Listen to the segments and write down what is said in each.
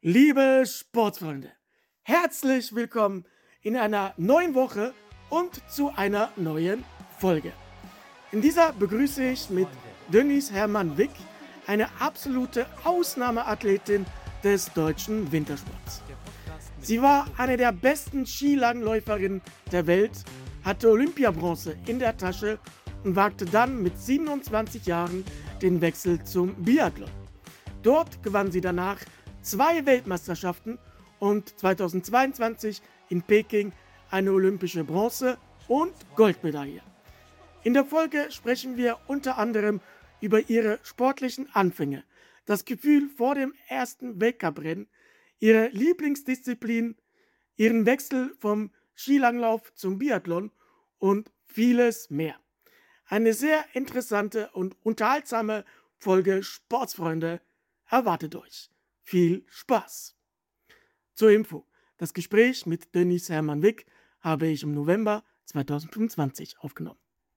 Liebe Sportsfreunde, herzlich willkommen in einer neuen Woche und zu einer neuen Folge. In dieser begrüße ich mit Denise Hermann-Wick eine absolute Ausnahmeathletin des deutschen Wintersports. Sie war eine der besten Skilangläuferinnen der Welt, hatte Olympiabronze in der Tasche und wagte dann mit 27 Jahren den Wechsel zum Biathlon. Dort gewann sie danach 2 Weltmeisterschaften und 2022 in Peking eine olympische Bronze- und Goldmedaille. In der Folge sprechen wir unter anderem über ihre sportlichen Anfänge, das Gefühl vor dem ersten Weltcuprennen, ihre Lieblingsdisziplin, ihren Wechsel vom Skilanglauf zum Biathlon und vieles mehr. Eine sehr interessante und unterhaltsame Folge Sportsfreunde erwartet euch. Viel Spaß! Zur Info: Das Gespräch mit Denise Hermann-Wick habe ich im November 2025 aufgenommen.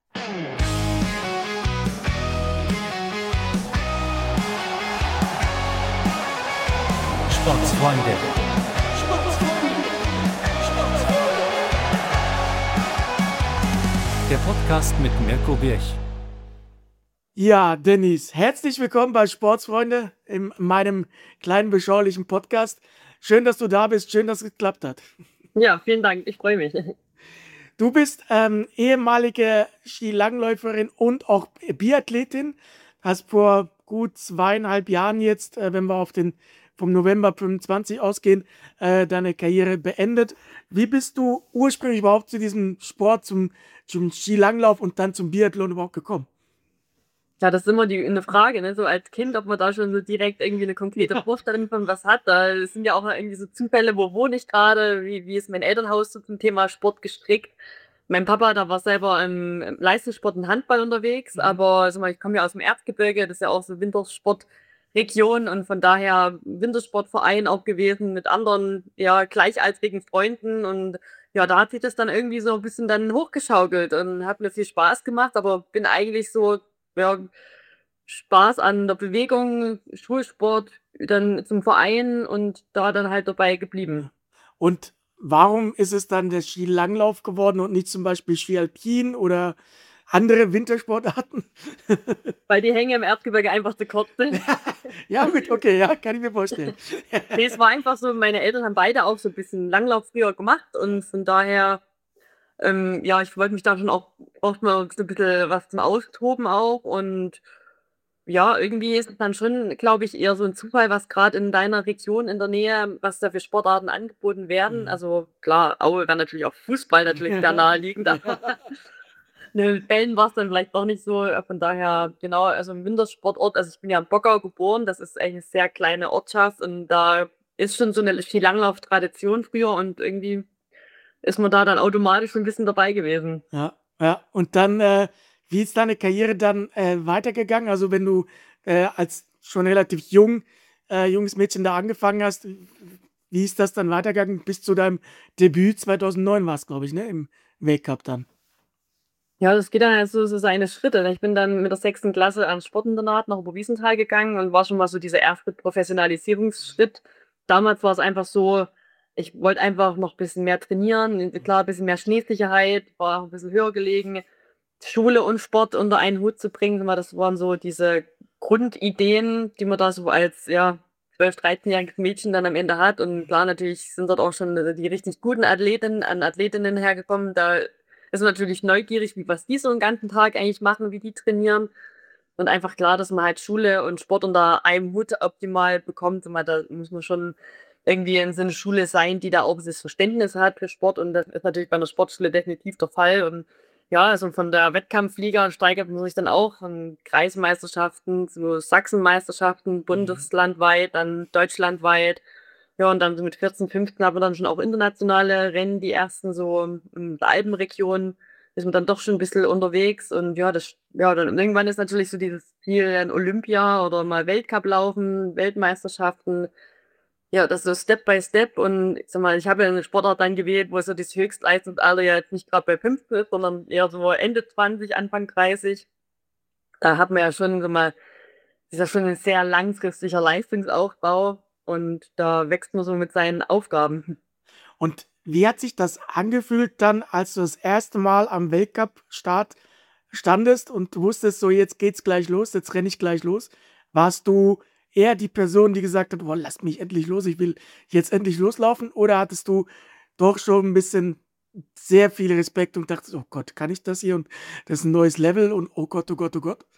Sportsfreunde. Der Podcast mit Mirko Birch. Ja, Denise, herzlich willkommen bei Sportsfreunde in meinem kleinen, beschaulichen Podcast. Schön, dass du da bist, schön, dass es geklappt hat. Ja, vielen Dank, ich freue mich. Du bist ehemalige Skilangläuferin und auch Biathletin. Hast vor gut 2,5 Jahren jetzt, wenn wir vom November 25 ausgehen, deine Karriere beendet. Wie bist du ursprünglich überhaupt zu diesem Sport, zum Skilanglauf und dann zum Biathlon überhaupt gekommen? Ja, das ist immer eine Frage, ne? So als Kind, ob man da schon so direkt irgendwie eine konkrete Vorstellung von was hat. Da sind ja auch irgendwie so Zufälle, wo wohne ich gerade, wie ist mein Elternhaus so zum Thema Sport gestrickt. Mein Papa, da war selber im Leistungssport und Handball unterwegs, aber sag mal, ich komme ja aus dem Erzgebirge, das ist ja auch so Wintersportregion und von daher Wintersportverein auch gewesen mit anderen, ja, gleichaltrigen Freunden und ja, da hat sich das dann irgendwie so ein bisschen dann hochgeschaukelt und hat mir viel Spaß gemacht, aber bin eigentlich so, ja, Spaß an der Bewegung, Schulsport, dann zum Verein und da dann halt dabei geblieben. Und warum ist es dann der Skilanglauf geworden und nicht zum Beispiel Ski Alpin oder andere Wintersportarten? Weil die Hänge im Erzgebirge einfach zu kurz sind. Ja, gut, okay, ja, kann ich mir vorstellen. Nee, es war einfach so, meine Eltern haben beide auch so ein bisschen Langlauf früher gemacht und von daher, ja, ich wollte mich da schon auch oft mal so ein bisschen was zum Austoben auch und ja, irgendwie ist es dann schon, glaube ich, eher so ein Zufall, was gerade in deiner Region in der Nähe, was da für Sportarten angeboten werden. Also klar, Aue wäre natürlich auch Fußball natürlich sehr naheliegend, aber ne, Bällen war es dann vielleicht doch nicht so. Von daher, genau, also ein Wintersportort, also ich bin ja in Bockau geboren, das ist eigentlich eine sehr kleine Ortschaft und da ist schon so eine Skilanglauf-Tradition früher und irgendwie ist man da dann automatisch so ein bisschen dabei gewesen. Ja, ja. Und dann, wie ist deine Karriere dann weitergegangen? Also wenn du als schon relativ junges Mädchen da angefangen hast, wie ist das dann weitergegangen? Bis zu deinem Debüt 2009 war es, glaube ich, ne? Im Weltcup dann. Ja, das geht dann halt so seine Schritte. Ich bin dann mit der 6. Klasse ans Sportinternat nach Oberwiesenthal gegangen und war schon mal so dieser erste Professionalisierungsschritt. Damals war es einfach so, ich wollte einfach noch ein bisschen mehr trainieren, klar, ein bisschen mehr Schneesicherheit, war auch ein bisschen höher gelegen. Schule und Sport unter einen Hut zu bringen, das waren so diese Grundideen, die man da so als, ja, 12-, 13-jähriges Mädchen dann am Ende hat. Und klar, natürlich sind dort auch schon die richtig guten Athletinnen hergekommen. Da ist man natürlich neugierig, was die so den ganzen Tag eigentlich machen, wie die trainieren. Und einfach klar, dass man halt Schule und Sport unter einem Hut optimal bekommt. Da muss man schon irgendwie in so einer Schule sein, die da auch das Verständnis hat für Sport. Und das ist natürlich bei einer Sportschule definitiv der Fall. Und ja, also von der Wettkampfliga steigert man sich dann auch von Kreismeisterschaften zu Sachsenmeisterschaften, bundeslandweit, dann deutschlandweit. Ja, und dann so mit 14, 15 haben wir dann schon auch internationale Rennen, die ersten so in der Alpenregion ist man dann doch schon ein bisschen unterwegs und ja, dann irgendwann ist natürlich so dieses Ziel ein Olympia oder mal Weltcup laufen, Weltmeisterschaften. Ja, das so Step by Step und ich sag mal, ich habe ja eine Sportart dann gewählt, wo so das Höchstleistungsalter ja jetzt nicht gerade bei 15 ist, sondern eher so Ende 20, Anfang 30. Da hat man ja schon so mal, ist ja schon ein sehr langfristiger Leistungsaufbau. und da wächst man so mit seinen Aufgaben. Und wie hat sich das angefühlt dann, als du das erste Mal am Weltcup-Start standest und du wusstest, so jetzt geht's gleich los, jetzt renne ich gleich los? Warst du eher die Person, die gesagt hat, boah, lass mich endlich los, ich will jetzt endlich loslaufen? Oder hattest du doch schon ein bisschen sehr viel Respekt und dachtest, oh Gott, kann ich das hier? Und das ist ein neues Level und oh Gott, oh Gott, oh Gott.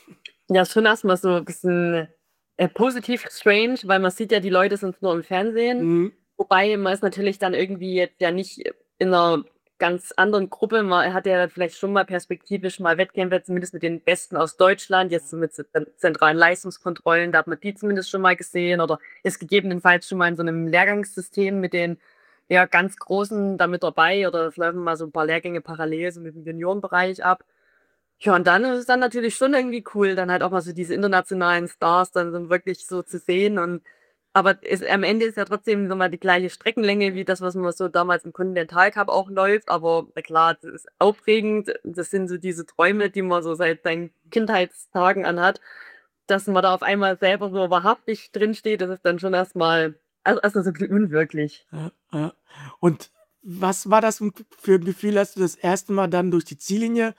Ja, schon erstmal so ein bisschen positiv strange, weil man sieht ja, die Leute sind nur im Fernsehen. Mhm. Wobei man ist natürlich dann irgendwie jetzt ja nicht in einer ganz anderen Gruppe. Man hat ja vielleicht schon mal perspektivisch mal Wettkämpfe, zumindest mit den Besten aus Deutschland, jetzt so mit zentralen Leistungskontrollen, da hat man die zumindest schon mal gesehen oder ist gegebenenfalls schon mal in so einem Lehrgangssystem mit den ja, ganz Großen da mit dabei oder es laufen mal so ein paar Lehrgänge parallel so mit dem Juniorenbereich ab. Ja, und dann ist es dann natürlich schon irgendwie cool, dann halt auch mal so diese internationalen Stars dann so wirklich so zu sehen und aber am Ende ist ja trotzdem so mal die gleiche Streckenlänge wie das, was man so damals im Continental Cup auch läuft. Aber na klar, das ist aufregend. Das sind so diese Träume, die man so seit seinen Kindheitstagen anhat. Dass man da auf einmal selber so wahrhaftig drinsteht, das ist dann schon erstmal, also so unwirklich. Ja, ja. Und was war das für ein Gefühl, als du das erste Mal dann durch die Ziellinie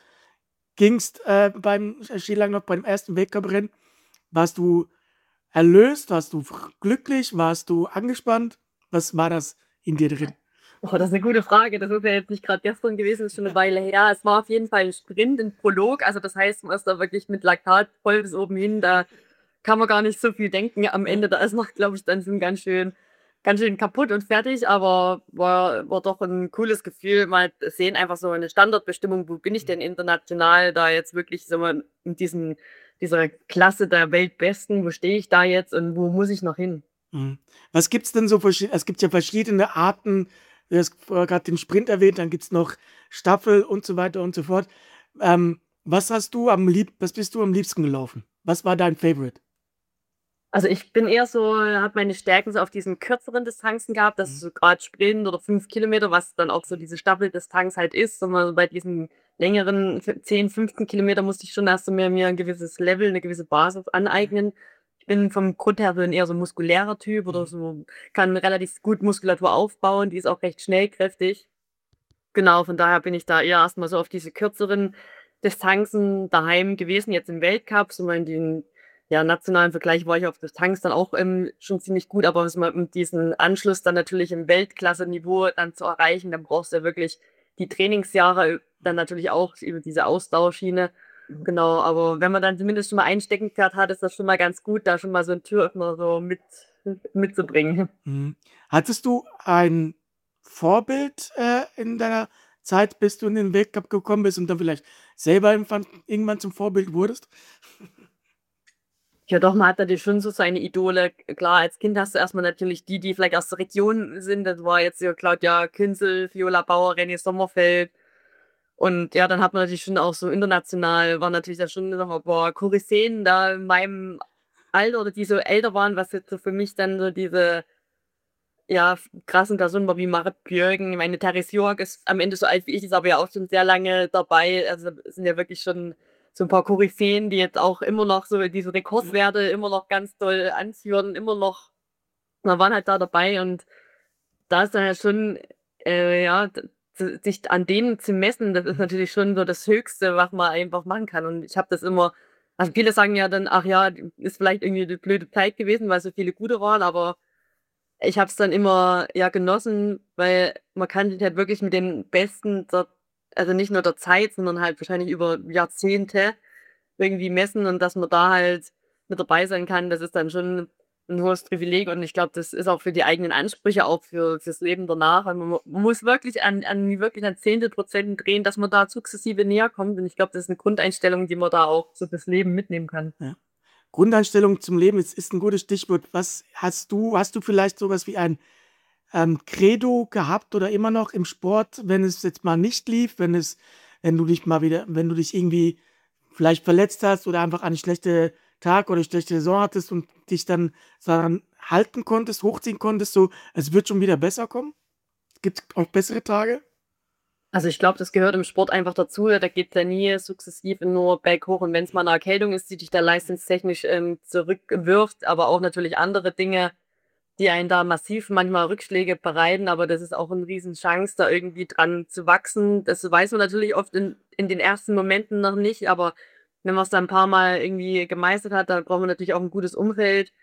gingst beim Skilanglauf, beim ersten Weltcuprennen? Warst du erlöst? Warst du glücklich? Warst du angespannt? Was war das in dir drin? Oh, das ist eine gute Frage. Das ist ja jetzt nicht gerade gestern gewesen, ist schon eine Weile her. Es war auf jeden Fall ein Sprint, ein Prolog. Also das heißt, man ist da wirklich mit Laktat voll bis oben hin. Da kann man gar nicht so viel denken. Am Ende, da ist noch, glaube ich, dann schon ganz schön kaputt und fertig. Aber war doch ein cooles Gefühl. Mal sehen, einfach so eine Standardbestimmung. Wo bin ich denn international da jetzt wirklich so mal in dieser Klasse der Weltbesten? Wo stehe ich da jetzt und wo muss ich noch hin? Mhm. Was gibt's denn so es gibt ja verschiedene Arten, du hast gerade den Sprint erwähnt, dann gibt's noch Staffel und so weiter und so fort. Was bist du am liebsten gelaufen? Was war dein Favorite? Also ich bin eher so, habe meine Stärken so auf diesen kürzeren Distanzen gehabt, das ist Mhm. so gerade Sprint oder 5 Kilometer, was dann auch so diese Staffeldistanz halt ist. Sondern so bei diesen längeren 10, 15 Kilometer musste ich schon erst so mir ein gewisses Level, eine gewisse Basis aneignen. Ich bin vom Grund her so eher so ein muskulärer Typ oder Mhm. so, kann relativ gut Muskulatur aufbauen, die ist auch recht schnellkräftig. Genau, von daher bin ich da eher erstmal so auf diese kürzeren Distanzen daheim gewesen, jetzt im Weltcup, so mal in den, ja, nationalen Vergleich war ich auf Distanz dann auch, schon ziemlich gut, aber so mal um diesen Anschluss dann natürlich im Weltklasse-Niveau dann zu erreichen, dann brauchst du ja wirklich die Trainingsjahre, dann natürlich auch über diese Ausdauerschiene. Genau, aber wenn man dann zumindest schon mal ein Steckenpferd hat, ist das schon mal ganz gut, da schon mal so 'n Türöffner so mitzubringen. Mhm. Hattest du ein Vorbild in deiner Zeit, bis du in den Weltcup gekommen bist und dann vielleicht selber irgendwann zum Vorbild wurdest? Ja doch, man hat natürlich schon so seine Idole. Klar, als Kind hast du erstmal natürlich die vielleicht aus der Region sind. Das war jetzt hier Claudia Künzel, Viola Bauer, René Sommerfeld. Und ja, dann hat man natürlich schon auch so international, waren natürlich da schon noch ein paar Koryphäen da in meinem Alter oder die so älter waren, was jetzt so für mich dann so diese, ja, krassen Personen war wie Marit Björgen. Ich meine, Therese Johaug ist am Ende so alt wie ich, ist aber ja auch schon sehr lange dabei. Also es sind ja wirklich schon so ein paar Koryphäen, die jetzt auch immer noch so diese Rekordwerte immer noch ganz doll anführen, immer noch, na, waren halt da dabei und da ist dann ja schon, ja, sich an denen zu messen, das ist natürlich schon so das Höchste, was man einfach machen kann. Und ich habe das immer, also viele sagen ja dann, ach ja, ist vielleicht irgendwie eine blöde Zeit gewesen, weil so viele gute waren, aber ich habe es dann immer, ja, genossen, weil man kann sich halt wirklich mit den Besten der, also nicht nur der Zeit, sondern halt wahrscheinlich über Jahrzehnte irgendwie messen und dass man da halt mit dabei sein kann, das ist dann schon ein hohes Privileg und ich glaube, das ist auch für die eigenen Ansprüche, auch fürs Leben danach. Also man muss wirklich an Zehntelprozenten drehen, dass man da sukzessive näher kommt und ich glaube, das ist eine Grundeinstellung, die man da auch so fürs Leben mitnehmen kann. Ja. Grundeinstellung zum Leben ist ein gutes Stichwort. Was hast du vielleicht sowas wie ein Credo gehabt oder immer noch im Sport, wenn es jetzt mal nicht lief, wenn du dich irgendwie vielleicht verletzt hast oder einfach einen schlechten Tag oder schlechte Saison hattest und dich dann daran halten konntest, hochziehen konntest, so, es wird schon wieder besser kommen? Gibt auch bessere Tage? Also, ich glaube, das gehört im Sport einfach dazu. Da geht's ja nie sukzessive nur berghoch und wenn es mal eine Erkältung ist, die dich da leistungstechnisch, zurückwirft, aber auch natürlich andere Dinge, die einen da massiv manchmal Rückschläge bereiten, aber das ist auch eine Riesenchance, da irgendwie dran zu wachsen. Das weiß man natürlich oft in den ersten Momenten noch nicht, aber wenn man es dann ein paar Mal irgendwie gemeistert hat, dann braucht man natürlich auch ein gutes Umfeld,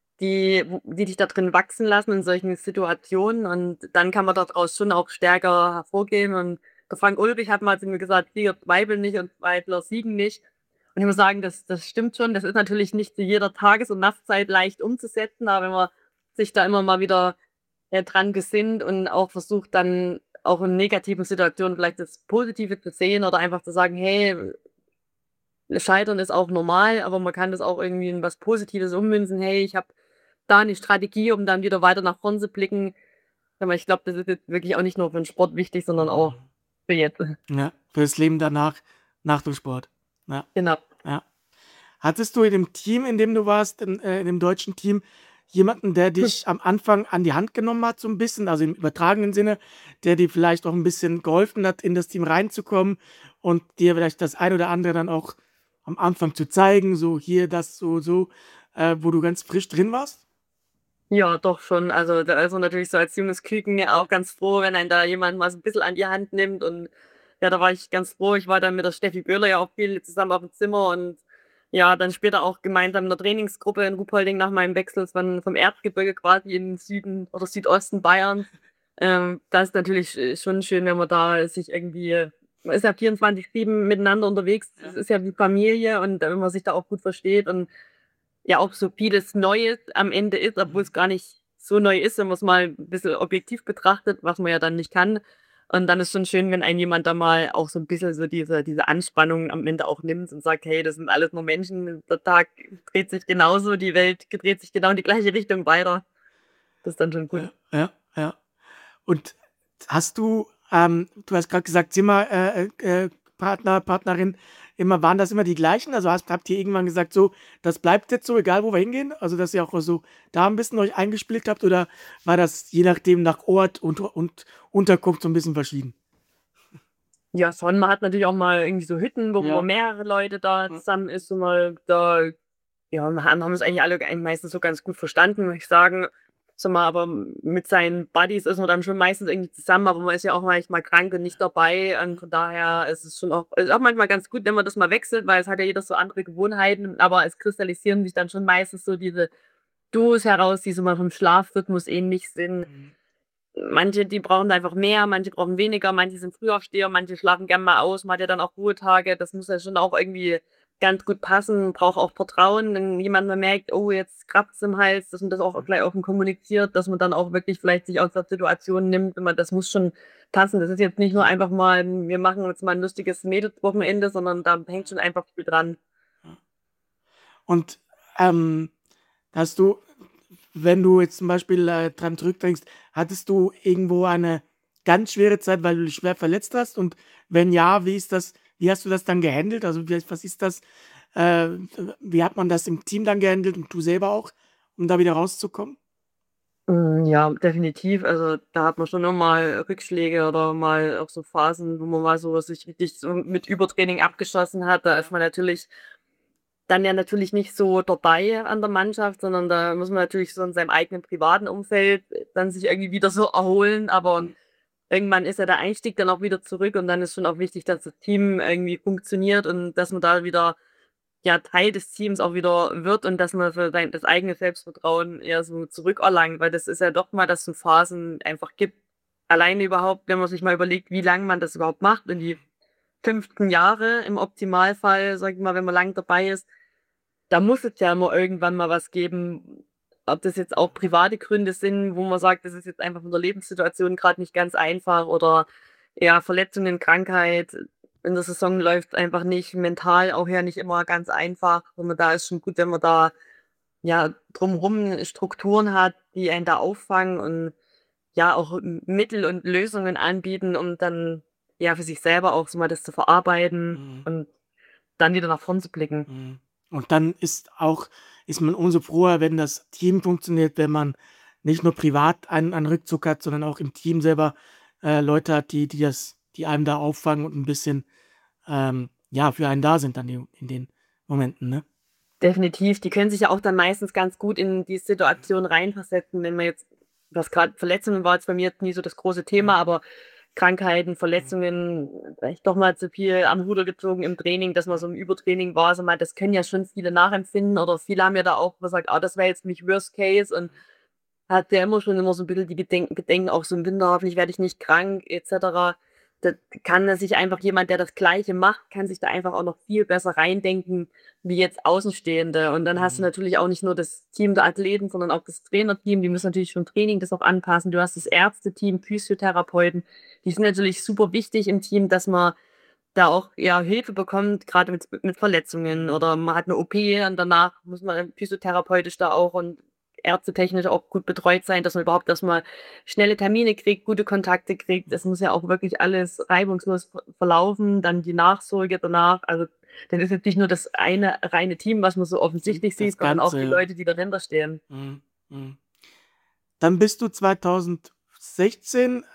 die dich da drin wachsen lassen in solchen Situationen und dann kann man daraus schon auch stärker hervorgehen und der Frank Ulrich hat mal zu mir gesagt: „Sieger zweifeln nicht und Zweifler siegen nicht.“ Und ich muss sagen, das stimmt schon. Das ist natürlich nicht zu jeder Tages und Nachtzeit leicht umzusetzen, aber wenn man sich da immer mal wieder, dran gesinnt und auch versucht, dann auch in negativen Situationen vielleicht das Positive zu sehen oder einfach zu sagen: „Hey, Scheitern ist auch normal, aber man kann das auch irgendwie in was Positives ummünzen. Hey, ich habe da eine Strategie, um dann wieder weiter nach vorn zu blicken.“ Aber ich glaube, das ist jetzt wirklich auch nicht nur für den Sport wichtig, sondern auch für jetzt. Ja, für das Leben danach, nach dem Sport. Ja, Genau. ja. Hattest du in dem Team, in dem du warst, in dem deutschen Team, jemanden, der dich am Anfang an die Hand genommen hat, so ein bisschen, also im übertragenen Sinne, der dir vielleicht auch ein bisschen geholfen hat, in das Team reinzukommen und dir vielleicht das ein oder andere dann auch am Anfang zu zeigen, so hier, das, so, wo du ganz frisch drin warst? Ja, doch schon. Also, da ist man natürlich so als junges Küken ja auch ganz froh, wenn einen da jemand mal so 'n bisschen an die Hand nimmt und ja, da war ich ganz froh. Ich war dann mit der Steffi Böhler ja auch viel zusammen auf'm Zimmer und ja, dann später auch gemeinsam in der Trainingsgruppe in Ruhpolding nach meinem Wechsel vom Erzgebirge quasi in den Süden oder Südosten Bayerns. Das ist natürlich, schon schön, wenn man da sich irgendwie man ist ja 24/7 miteinander unterwegs. Es ist ja wie Familie und wenn man sich da auch gut versteht und ja auch so vieles Neues am Ende ist, obwohl es gar nicht so neu ist, wenn man's mal 'n bisschen objektiv betrachtet, was man ja dann nicht kann. Und dann ist schon schön, wenn einen jemand da mal auch so 'n bisschen so diese Anspannung am Ende auch nimmt und sagt: „Hey, das sind alles nur Menschen, der Tag dreht sich genauso, die Welt dreht sich genau in die gleiche Richtung weiter.“ Das ist dann schon gut. Ja, ja, ja. Und hast du hast gerade gesagt, Partnerin, waren das immer die gleichen? Also, habt ihr irgendwann gesagt: „So, das bleibt jetzt so, egal wo wir hingehen?“ Also, dass ihr auch so da ein bisschen euch eingespielt habt oder war das je nachdem nach Ort und Unterkunft so ein bisschen verschieden? Ja, schon, man hat natürlich auch mal irgendwie so Hütten, wo Ja. mehrere Leute da zusammen ist und mal da ja, wir haben uns eigentlich alle eigentlich meistens so ganz gut verstanden, würde ich sagen. So mal, aber mit seinen Buddies ist man dann schon meistens irgendwie zusammen, aber man ist ja auch manchmal krank und nicht dabei. Und von daher ist es schon auch, ist auch manchmal ganz gut, wenn man das mal wechselt, weil es hat ja jeder so andere Gewohnheiten, aber es kristallisieren sich dann schon meistens so diese Duos heraus, die so mal vom Schlafrhythmus ähnlich sind. Manche, die brauchen einfach mehr, manche brauchen weniger, manche sind Frühaufsteher, manche schlafen gern mal aus, man hat ja dann auch Ruhetage. Das muss ja schon auch irgendwie ganz gut passen, braucht auch Vertrauen. Wenn jemand mal merkt: „Oh, jetzt kratzt's im Hals“, dass man das auch gleich offen kommuniziert, dass man dann auch wirklich vielleicht sich aus der Situation nimmt, wenn man das muss schon passen. Das ist jetzt nicht nur einfach mal: „Wir machen jetzt mal ein lustiges Mädelswochenende“, sondern da hängt schon einfach viel dran. Und, ähm, hast du, wenn du jetzt zum Beispiel, dran zurückdenkst, hattest du irgendwo eine ganz schwere Zeit, weil du dich schwer verletzt hast? Und wenn ja, wie hast du das dann gehandelt? Also, was ist das wie hat man das im Team dann gehandelt und du selber auch, um da wieder rauszukommen? Ja, definitiv. Also, da hat man schon noch mal Rückschläge oder mal auch so Phasen, wo man mal so sich richtig so mit Übertraining abgeschossen hat. Da ist man natürlich dann ja natürlich nicht so dabei an der Mannschaft, sondern da muss man natürlich so in seinem eigenen privaten Umfeld dann sich irgendwie wieder so erholen. Aber irgendwann ist ja der Einstieg dann auch wieder zurück und dann ist schon auch wichtig, dass das Team irgendwie funktioniert und dass man da wieder ja Teil des Teams auch wieder wird und dass man für das eigene Selbstvertrauen eher so zurückerlangt, weil das ist ja doch mal, dass es so Phasen einfach gibt. Alleine überhaupt, wenn man sich mal überlegt, wie lange man das überhaupt macht, in die 15 Jahre im Optimalfall, sage ich mal, wenn man lang dabei ist, da muss es ja immer irgendwann mal was geben, ob das jetzt auch private Gründe sind, wo man sagt, das ist jetzt einfach von der Lebenssituation gerade nicht ganz einfach oder ja, Verletzungen, Krankheit. In der Saison läuft's einfach nicht, mental auch ja nicht immer ganz einfach. Und man da ist schon gut, wenn man da, ja, drumherum Strukturen hat, die einen da auffangen und ja auch Mittel und Lösungen anbieten, um dann, ja, für sich selber auch so mal das zu verarbeiten Mhm, und dann wieder nach vorn zu blicken. mhm. Und dann ist man umso froher, wenn das Team funktioniert, wenn man nicht nur privat einen Rückzug hat, sondern auch im Team selber, Leute hat, die einem da auffangen und ein bisschen, ja, für einen da sind dann in den Momenten, ne? Definitiv. Die können sich ja auch dann meistens ganz gut in die Situation reinversetzen, wenn man jetzt, was gerade Verletzungen war jetzt bei mir jetzt nie so das große Thema, aber Krankheiten, Verletzungen, vielleicht doch mal zu viel am Ruder gezogen im Training, dass man so im Übertraining war, so mal, das können ja schon viele nachempfinden oder viele haben ja da auch gesagt, das wäre jetzt nicht Worst Case und hat der immer so ein bisschen die Bedenken auch so im Winter, hoffentlich werde ich nicht krank etc. Da kann er sich einfach jemand, der das Gleiche macht, kann sich da einfach auch noch viel besser reindenken wie jetzt Außenstehende. Und dann hast du natürlich auch nicht nur das Team der Athleten, sondern auch das Trainerteam. Die müssen natürlich schon Training das auch anpassen. Du hast das Ärzteteam, Physiotherapeuten. Die sind natürlich super wichtig im Team, dass man da auch ja Hilfe bekommt, gerade mit Verletzungen oder man hat eine OP und danach muss man physiotherapeutisch da auch und ärztetechnisch auch gut betreut sein, dass man überhaupt erstmal schnelle Termine kriegt, gute Kontakte kriegt. Es muss ja auch wirklich alles reibungslos verlaufen, dann die Nachsorge danach. Also dann ist jetzt nicht nur das eine reine Team, was man so offensichtlich Das sieht, sondern auch die Ganze. Leute, die dahinter stehen. Mhm. Mhm. Dann bist du 2016,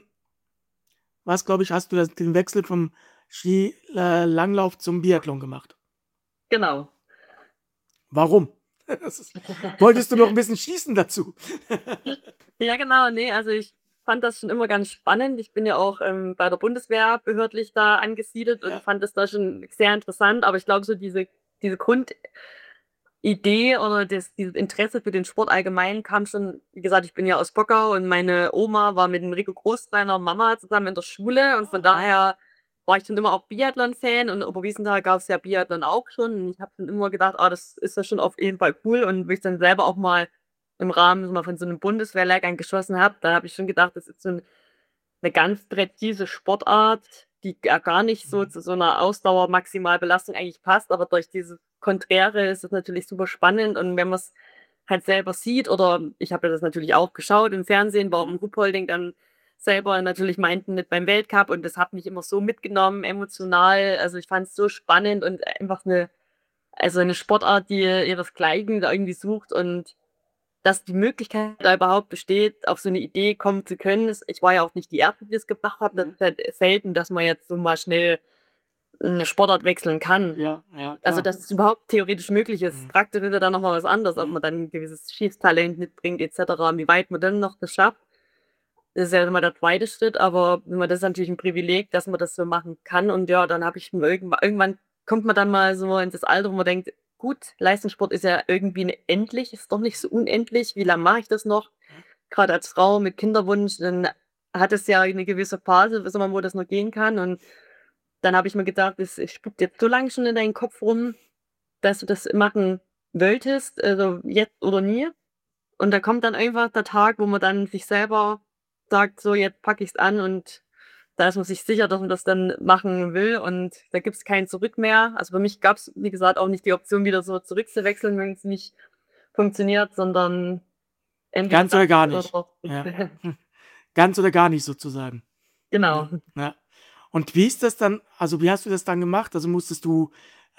was glaube ich, hast du den Wechsel vom Skilanglauf zum Biathlon gemacht. Genau. Warum? Wolltest du noch ein bisschen schießen dazu? Ja, genau. Nee, also ich fand das schon immer ganz spannend. Ich bin ja auch bei der Bundeswehr behördlich da angesiedelt und Ja. fand das da schon sehr interessant. Aber ich glaube, so diese Grundidee oder dieses Interesse für den Sport allgemein kam schon, wie gesagt, ich bin ja aus Bockau und meine Oma war mit dem Rico Groß, seiner Mama, zusammen in der Schule und von daher war ich schon immer auch Biathlon-Fan und Oberwiesenthal gab es ja Biathlon auch schon und ich habe schon immer gedacht, das ist ja schon auf jeden Fall cool und wie ich dann selber auch mal im Rahmen mal von so einem Bundeswehrlehrgang geschossen habe, da habe ich schon gedacht, das ist so eine ganz präzise Sportart, die gar nicht so zu so einer Ausdauer-Maximalbelastung eigentlich passt, aber durch diese Konträre ist es natürlich super spannend und wenn man es halt selber sieht oder ich habe ja das natürlich auch geschaut im Fernsehen, war auch im Ruppolding dann selber natürlich meinten mit beim Weltcup und das hat mich immer so mitgenommen, emotional. Also ich fand es so spannend und einfach eine Sportart, die ihresgleichen da irgendwie sucht und dass die Möglichkeit da überhaupt besteht, auf so eine Idee kommen zu können. Ich war ja auch nicht die Erste, die es gemacht hat. Das ist halt selten, dass man jetzt so mal schnell eine Sportart wechseln kann. Ja, klar. Also, dass es überhaupt theoretisch möglich ist. Praktisch ist ja dann nochmal was anderes, ob man dann ein gewisses Schießtalent mitbringt etc., wie weit man dann noch das schafft. Das ist ja immer der zweite Schritt, aber das ist natürlich ein Privileg, dass man das so machen kann. Und ja, dann habe ich irgendwann kommt man dann mal so in das Alter, wo man denkt, gut, Leistungssport ist ja irgendwie endlich, ist doch nicht so unendlich. Wie lange mache ich das noch? Gerade als Frau mit Kinderwunsch, dann hat es ja eine gewisse Phase, wo das noch gehen kann. Und dann habe ich mir gedacht, es spuckt jetzt so lange schon in deinen Kopf rum, dass du das machen wolltest, also jetzt oder nie. Und da kommt dann einfach der Tag, wo man dann sich selber sagt, so jetzt packe ich es an und da ist man sich sicher, dass man das dann machen will und da gibt es kein Zurück mehr. Also für mich gab es, wie gesagt, auch nicht die Option, wieder so zurückzuwechseln, wenn es nicht funktioniert, sondern entweder Ganz oder gar das nicht. oder Ja. Ganz oder gar nicht sozusagen. Genau. Ja. Und wie ist das dann, also wie hast du das dann gemacht? Also musstest du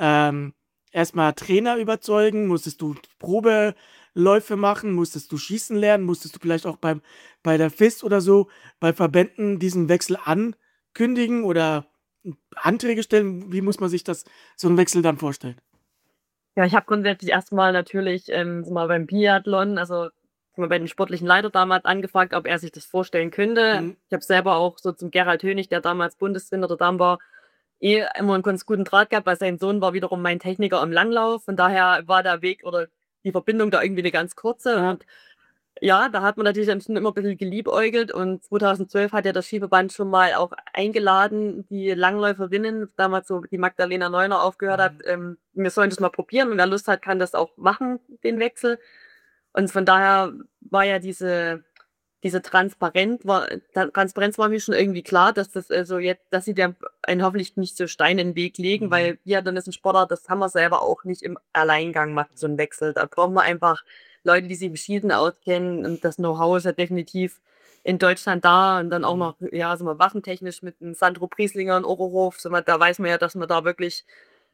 erstmal Trainer überzeugen, musstest du Probeläufe machen, musstest du schießen lernen, musstest du vielleicht auch bei der FIS oder so, bei Verbänden diesen Wechsel ankündigen oder Anträge stellen? Wie muss man sich so einen Wechsel dann vorstellen? Ja, ich habe grundsätzlich erstmal natürlich so mal beim Biathlon, also mal bei dem sportlichen Leiter damals angefragt, ob er sich das vorstellen könnte. Ich habe selber auch so zum Gerald Hönig, der damals Bundestrainer der Damen war, immer einen ganz guten Draht gehabt, weil sein Sohn war wiederum mein Techniker im Langlauf. Von daher war der Weg oder die Verbindung da irgendwie eine ganz kurze. Und ja, da hat man natürlich dann schon immer ein bisschen geliebäugelt und 2012 hat ja das Skiverband schon mal auch eingeladen, die Langläuferinnen, damals so die Magdalena Neuner aufgehört hat, wir sollen das mal probieren und wer Lust hat, kann das auch machen, den Wechsel. Und von daher war ja diese Transparenz war mir schon irgendwie klar, dass das also jetzt, dass sie der einen hoffentlich nicht so Stein in den Weg legen, weil ja, dann ist ein Sportler, das haben wir selber auch nicht im Alleingang macht, so einen Wechsel. Da brauchen wir einfach Leute, die sich im Schießen auskennen und das Know-how ist ja definitiv in Deutschland da und dann auch noch, ja, so mal waffentechnisch mit einem Sandro Prieslinger und Orohof, da weiß man ja, dass man da wirklich,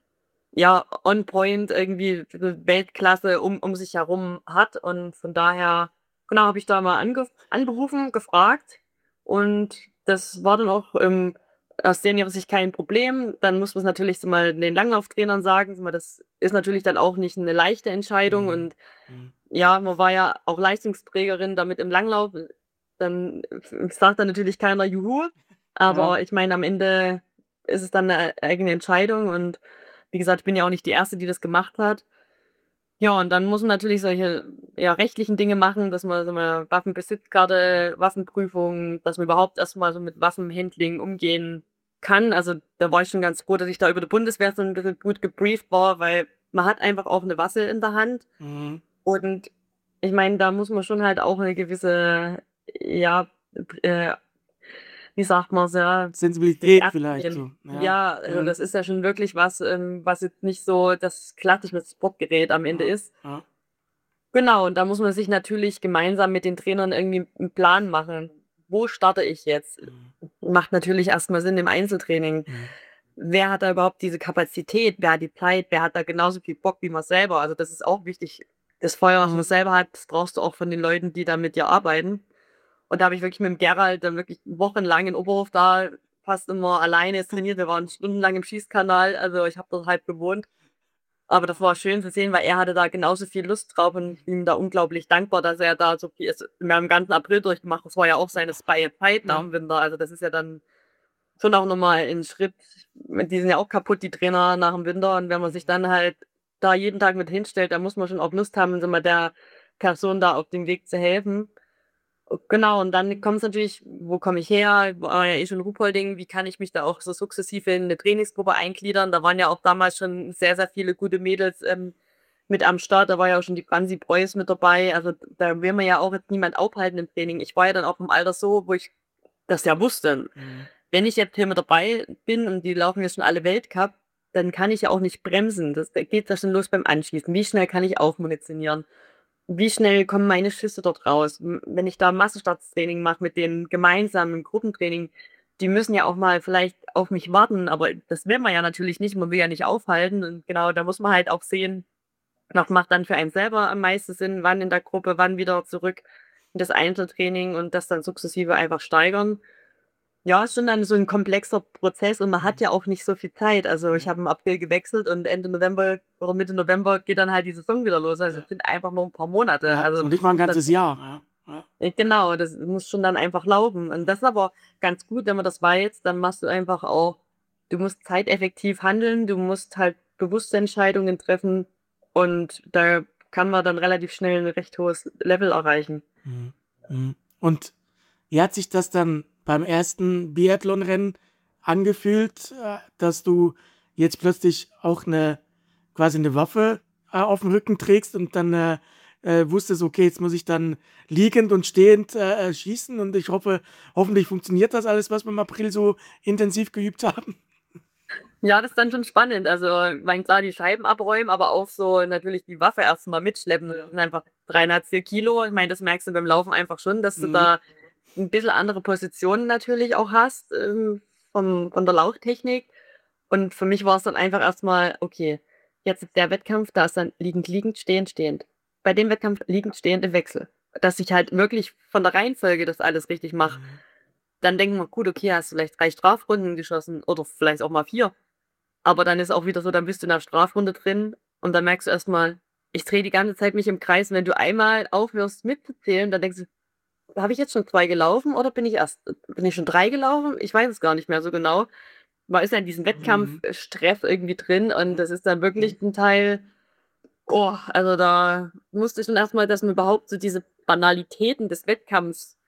ja, on point irgendwie Weltklasse um sich herum hat und von daher, genau, habe ich da mal angerufen, gefragt und das war dann auch aus deren Sicht kein Problem. Dann muss man es natürlich so mal den Langlauftrainern sagen. So mal, das ist natürlich dann auch nicht eine leichte Entscheidung. Und Mhm. ja, man war ja auch Leistungsträgerin damit im Langlauf. Dann sagt dann natürlich keiner Juhu. Aber Ja. ich meine, am Ende ist es dann eine eigene Entscheidung. Und wie gesagt, ich bin ja auch nicht die Erste, die das gemacht hat. Ja, und dann muss man natürlich solche, ja, rechtlichen Dinge machen, dass man so eine Waffenbesitzkarte, Waffenprüfung, dass man überhaupt erst mal so mit Waffenhandling umgehen kann. Also, da war ich schon ganz froh, dass ich da über die Bundeswehr so ein bisschen gut gebrieft war, weil man hat einfach auch eine Waffe in der Hand. Mhm. Und ich meine, da muss man schon halt auch eine gewisse, ja, äh, wie sagt man's, ja, Sensibilität ernst vielleicht nehmen. so. Ja. Ja, also Mhm. das ist ja schon wirklich was, was jetzt nicht so das klassische Sportgerät am Ende Ja. ist. Ja. Genau, und da muss man sich natürlich gemeinsam mit den Trainern irgendwie 'n Plan machen. Wo starte ich jetzt? Mhm. Macht natürlich erst mal Sinn im Einzeltraining. Mhm. Wer hat da überhaupt diese Kapazität? Wer hat die Zeit? Wer hat da genauso viel Bock wie man selber? Also, das ist auch wichtig. Das Feuer, was man selber hat, das brauchst du auch von den Leuten, die da mit dir arbeiten. Und da habe ich wirklich mit dem Gerald dann wirklich wochenlang in Oberhof da fast immer alleine trainiert. Wir waren stundenlang im Schießkanal, also ich habe dort halb gewohnt. Aber das war schön zu sehen, weil er hatte da genauso viel Lust drauf und ich bin ihm da unglaublich dankbar, dass er da so viel wir haben 'n ganzen April durchgemacht. Das war ja auch seine freie Zeit nach Ja. dem Winter. Also, das ist ja dann schon auch noch mal 'n Schritt. Die sind ja auch kaputt, die Trainer nach dem Winter. Und wenn man sich dann halt da jeden Tag mit hinstellt, dann muss man schon auch Lust haben, so mal der Person da auf dem Weg zu helfen. Genau, und dann kommt's natürlich, wo komme ich her? War ja schon in Ruhpolding, wie kann ich mich da auch so sukzessive in 'ne Trainingsgruppe eingliedern? Da waren ja auch damals schon sehr, sehr viele gute Mädels, mit am Start. Da war ja auch schon die Franzi Preuß mit dabei. Also, da will man ja auch jetzt niemand aufhalten im Training. Ich war ja dann auch im Alter so, wo ich das ja wusste. Mhm. Wenn ich jetzt hier mit dabei bin und die laufen jetzt schon alle Weltcup, dann kann ich ja auch nicht bremsen. Da geht ja schon los beim Anschießen. Wie schnell kann ich aufmunitionieren? Wie schnell kommen meine Schüsse dort raus? Wenn ich da Massenstarttraining mache mit denen gemeinsam im Gruppentraining, die müssen ja auch mal vielleicht auf mich warten, aber das will man ja natürlich nicht. Man will ja nicht aufhalten und genau, da muss man halt auch sehen, was macht dann für einen selber am meisten Sinn, wann in der Gruppe, wann wieder zurück in das Einzeltraining und das dann sukzessive einfach steigern. Ja, ist schon dann so 'n komplexer Prozess und man hat Mhm. ja auch nicht so viel Zeit. Also, ich Ja. habe im April gewechselt und Ende November oder Mitte November geht dann halt die Saison wieder los. Also, Ja. es sind einfach nur 'n paar Monate. Ja. Also, Noch nicht mal ein das ganzes Jahr. Ja. Ja. genau, das muss schon dann einfach laufen. Und das ist aber ganz gut, wenn man das weiß, dann machst du einfach auch du musst zeiteffektiv handeln, du musst halt bewusste Entscheidungen treffen und da kann man dann relativ schnell 'n recht hohes Level erreichen. Mhm. Mhm. Und wie hat sich das dann beim ersten Biathlonrennen angefühlt, dass du jetzt plötzlich auch quasi eine Waffe, auf dem Rücken trägst und dann, wusstest: „Okay, jetzt muss ich dann liegend und stehend, schießen und ich hoffe hoffentlich funktioniert das alles, was wir im April so intensiv geübt haben?“ Ja, das ist dann schon spannend. Also, ich meine, klar, die Scheiben abräumen, aber auch so natürlich die Waffe erst mal mitschleppen. Das sind einfach 3,5, 4 Kilo. Ich meine, das merkst du beim Laufen einfach schon, dass du Mhm. da ein bisschen andere Positionen natürlich auch hast, von der Lauftechnik. Und für mich war es dann einfach erst mal: „Okay, jetzt ist der Wettkampf, da ist dann liegend, liegend, stehend, stehend. Bei dem Wettkampf liegend, stehend im Wechsel.“ Dass ich halt wirklich von der Reihenfolge das alles richtig mache. Mhm. Dann denken wir: „Gut, okay, hast du vielleicht 3 Strafrunden geschossen oder vielleicht auch mal 4.“ Aber dann ist auch wieder so, dann bist du in der Strafrunde drin und dann merkst du erst mal, ich drehe die ganze Zeit mich im Kreis. Und wenn du einmal aufhörst mitzuzählen, dann denkst du: „Habe ich jetzt schon 2 gelaufen oder bin ich schon 3 gelaufen?“ Ich weiß es gar nicht mehr so genau. Man ist ja in diesem Mhm. Wettkampfstress irgendwie drin und Ja. das ist dann wirklich 'n Teil also da musste ich schon erst mal, dass man überhaupt so diese Banalitäten des Wettkampfs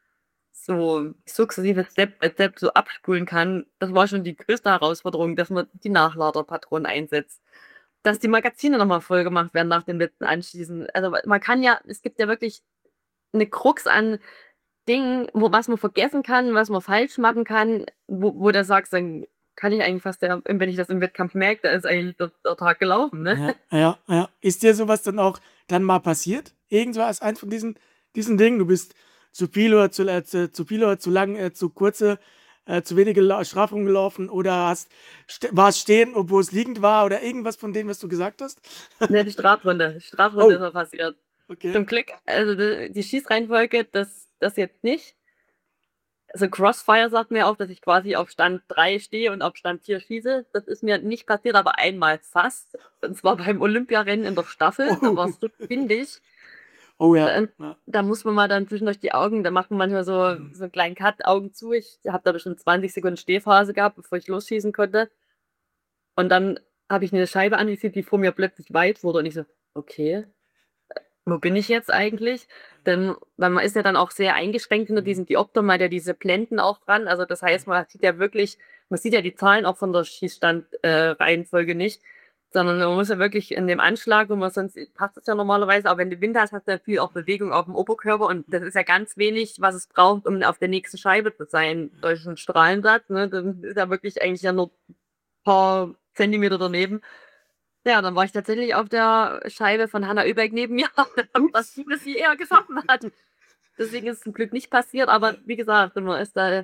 so sukzessive Step by Step so abspulen kann. Das war schon die größte Herausforderung, dass man die Nachladerpatronen einsetzt. Dass die Magazine noch mal voll gemacht werden nach dem letzten Anschießen. Also, man kann ja es gibt ja wirklich 'ne Krux an Dingen, was man vergessen kann, was man falsch machen kann, wo du sagst, dann kann ich eigentlich fast wenn ich das im Wettkampf merke, da ist eigentlich der Tag gelaufen, ne? Ja, ja, ja. Ist dir sowas dann auch dann mal passiert? Irgend so als eins von diesen Dingen? Du bist zu viel oder zu viel oder zu lang, zu kurze, zu wenige Strafraum gelaufen oder warst stehen, obwohl es liegend war oder irgendwas von dem, was du gesagt hast? Ne, die Strafrunde ist Oh, mir passiert. okay. Zum Glück, also die Schießreihenfolge, das jetzt nicht. Also Crossfire sagt mir auch, dass ich quasi auf Stand 3 stehe und auf Stand 4 schieße. Das ist mir nicht passiert, aber einmal fast. Und zwar beim Olympiarennen in der Staffel. Da war es so windig. Oh ja. Da muss man mal dann zwischendurch die Augen, da macht man manchmal so einen kleinen Cut, Augen zu. Ich habe da bestimmt 20 Sekunden Stehphase gehabt, bevor ich losschießen konnte. Und dann habe ich eine Scheibe anvisiert, die vor mir plötzlich weit wurde. Und ich so, okay, wo bin ich jetzt eigentlich? Denn, weil man ist ja dann auch sehr eingeschränkt hinter diesem Diopter, man hat ja diese Blenden auch dran. Also das heißt, man sieht ja wirklich, man sieht ja die Zahlen auch von der Schießstand-Reihenfolge nicht, sondern man muss ja wirklich in dem Anschlag, wo man sonst passt es ja normalerweise, aber wenn du Wind hast, hast du ja viel auch Bewegung auf dem Oberkörper und das ist ja ganz wenig, was es braucht, um auf der nächsten Scheibe zu sein. Durch einen Strahlensatz, ne? Dann ist ja wirklich eigentlich ja nur ein paar Zentimeter daneben. Ja, dann war ich tatsächlich auf der Scheibe von Hannah Oeberg neben mir, was sie eher geschaffen hat. Deswegen ist es zum Glück nicht passiert, aber wie gesagt, man ist da,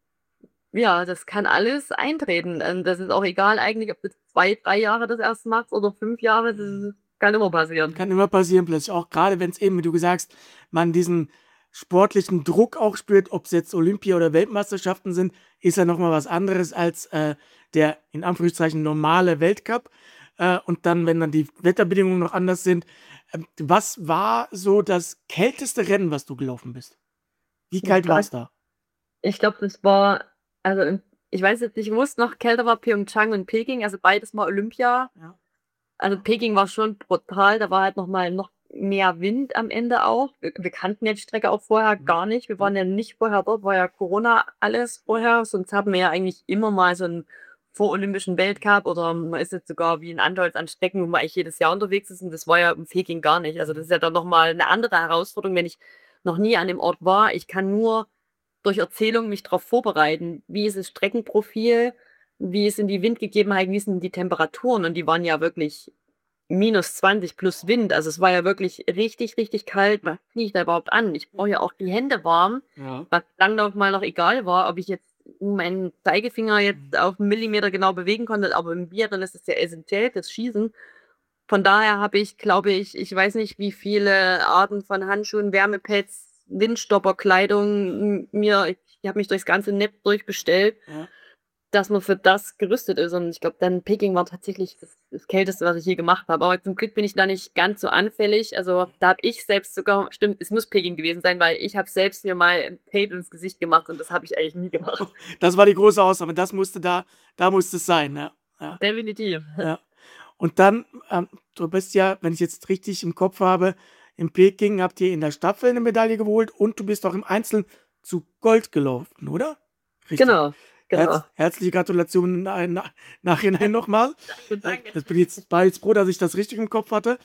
ja, das kann alles eintreten. Und das ist auch egal eigentlich, ob du 2, 3 Jahre das erst machst oder 5 Jahre, das kann immer passieren. Kann immer passieren plötzlich, auch gerade wenn es eben, wie du gesagt, man diesen sportlichen Druck auch spürt, ob es jetzt Olympia- oder Weltmeisterschaften sind, ist ja nochmal was anderes als der in Anführungszeichen normale Weltcup. Und dann, wenn dann die Wetterbedingungen noch anders sind, was war so das kälteste Rennen, was du gelaufen bist? Wie kalt war es da? Ich glaube, das war, also ich weiß jetzt nicht, wo es noch kälter war, Pyeongchang und Peking, also beides mal Olympia. Ja. Also Peking war schon brutal, da war halt noch mehr Wind am Ende auch. Wir kannten ja die Strecke auch vorher gar nicht. Wir waren ja nicht vorher dort, war ja Corona alles vorher. Sonst haben wir ja eigentlich immer mal so einen vorolympischen Weltcup oder man ist jetzt sogar wie in Antolz an Strecken, wo man eigentlich jedes Jahr unterwegs ist und das war ja in Peking gar nicht. Also das ist ja dann nochmal eine andere Herausforderung, wenn ich noch nie an dem Ort war. Ich kann nur durch Erzählung mich darauf vorbereiten. Wie ist das Streckenprofil? Wie sind die Windgegebenheiten? Wie sind die Temperaturen? Und die waren ja wirklich -20 plus Wind. Also es war ja wirklich richtig, richtig kalt. Was ziehe ich da überhaupt an? Ich brauche ja auch die Hände warm, Ja. was Langlauf mal noch egal war, ob ich jetzt meinen Zeigefinger jetzt auf 1 Millimeter genau bewegen konnte, aber im Biathlon ist es ja essentiell, das Schießen. Von daher habe ich, glaube ich weiß nicht, wie viele Arten von Handschuhen, Wärmepads, Windstopperkleidung ich habe mich durchs ganze Netz durchbestellt, Ja. dass man für das gerüstet ist. Und ich glaube, dann Peking war tatsächlich das Kälteste, was ich je gemacht habe. Aber zum Glück bin ich da nicht ganz so anfällig. Also da habe ich selbst sogar, stimmt, es muss Peking gewesen sein, weil ich habe selbst mir mal ein Tape ins Gesicht gemacht und das habe ich eigentlich nie gemacht. Das war die große Ausnahme. Das musste da musste es sein. Ja. Definitiv. Ja. Und dann, du bist ja, wenn ich jetzt richtig im Kopf habe, in Peking habt ihr in der Staffel eine Medaille geholt und du bist auch im Einzel zu Gold gelaufen, oder? Richtig. Genau. Herzliche Gratulation nachhinein nochmal. Danke. Ich bin jetzt froh, dass ich das richtig im Kopf hatte.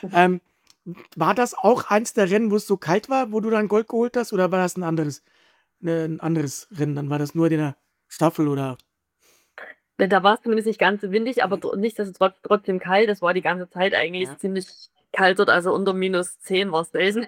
War das auch eins der Rennen, wo es so kalt war, wo du dann Gold geholt hast, oder war das ein anderes Rennen? Dann war das nur in der Staffel, oder? Da war es zumindest nicht ganz so windig, aber nichtsdestotrotz trotzdem kalt. Es war die ganze Zeit eigentlich ziemlich kalt dort, also unter -10 war es selten.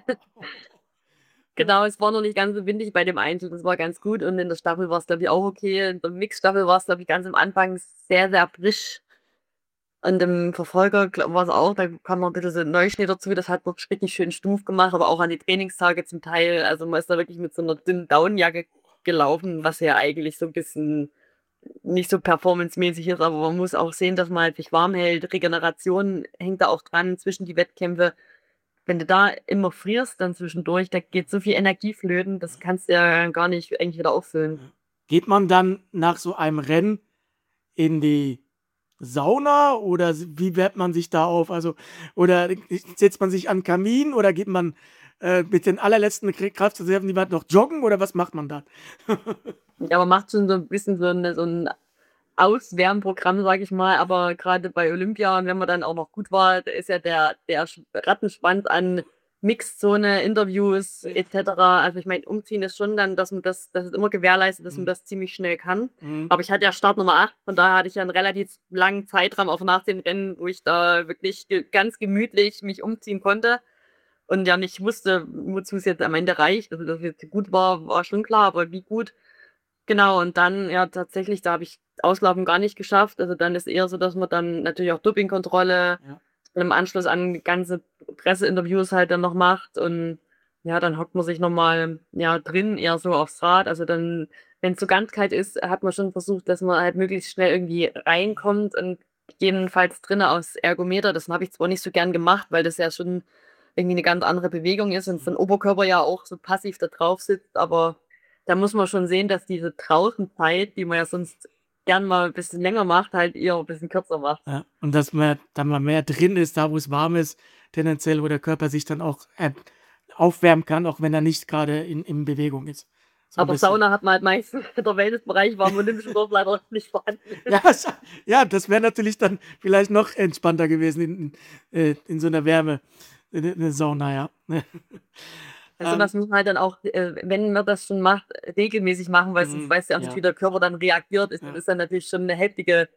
Genau, es war noch nicht ganz so windig bei dem Einzel, das war ganz gut. Und in der Staffel war es, glaube ich, auch okay. In der Mixstaffel war es, glaube ich, ganz am Anfang sehr, sehr frisch. Und im Verfolger war es auch, da kam noch ein bisschen so Neuschnee dazu, das hat noch richtig schön stumpf gemacht, aber auch an die Trainingstage zum Teil. Also man ist da wirklich mit so einer dünnen Daunenjacke gelaufen, was ja eigentlich so ein bisschen nicht so performancemäßig ist, aber man muss auch sehen, dass man halt sich warm hält. Regeneration hängt da auch dran zwischen die Wettkämpfe. Wenn du da immer frierst, dann zwischendurch, da geht so viel Energie flöten, das kannst du ja gar nicht eigentlich wieder auffüllen. Geht man dann nach so einem Rennen in die Sauna oder wie wärmt man sich da auf? Also, oder setzt man sich an den Kamin oder geht man mit den allerletzten Kraftreserven die noch joggen oder was macht man da? Ja, man macht schon so ein bisschen so ein Auswärmprogramm, sage ich mal, aber gerade bei Olympia, und wenn man dann auch noch gut war, da ist ja der Rattenschwanz an Mixzone, Interviews etc. Also ich meine, umziehen ist schon dann, dass es immer gewährleistet, dass man das ziemlich schnell kann. Aber ich hatte ja Start Nummer 8, von daher hatte ich ja einen relativ langen Zeitraum auch nach den Rennen, wo ich da wirklich ganz gemütlich mich umziehen konnte und ja nicht wusste, wozu es jetzt am Ende reicht. Also dass es jetzt gut war schon klar, aber wie gut. Genau, und dann, ja, tatsächlich, da habe ich Auslaufen gar nicht geschafft. Also dann ist eher so, dass man dann natürlich auch Dopingkontrolle Ja. im Anschluss an ganze Presseinterviews halt dann noch macht. Und ja, dann hockt man sich nochmal ja, drin eher so aufs Rad. Also dann, wenn es so ganz kalt ist, hat man schon versucht, dass man halt möglichst schnell irgendwie reinkommt und jedenfalls drinnen aufs Ergometer. Das habe ich zwar nicht so gern gemacht, weil das ja schon irgendwie eine ganz andere Bewegung ist und sein Oberkörper ja auch so passiv da drauf sitzt, aber da muss man schon sehen, dass diese Draußenzeit, die man ja sonst gern mal ein bisschen länger macht, halt eher ein bisschen kürzer macht. Ja, und dass man dann mal mehr drin ist, da wo es warm ist, tendenziell, wo der Körper sich dann auch aufwärmen kann, auch wenn er nicht gerade in Bewegung ist. So ein Aber bisschen. Sauna hat man halt meistens in der Wellnessbereich, war im Olympischen Dorf leider nicht vorhanden. Ja, ja, das wäre natürlich dann vielleicht noch entspannter gewesen in so einer Wärme, eine Sauna, ja. Also das muss man halt dann auch, wenn man das schon macht, regelmäßig machen, weil sonst weißt du ja auch nicht, wie der Körper dann reagiert. Das ist dann natürlich schon eine heftige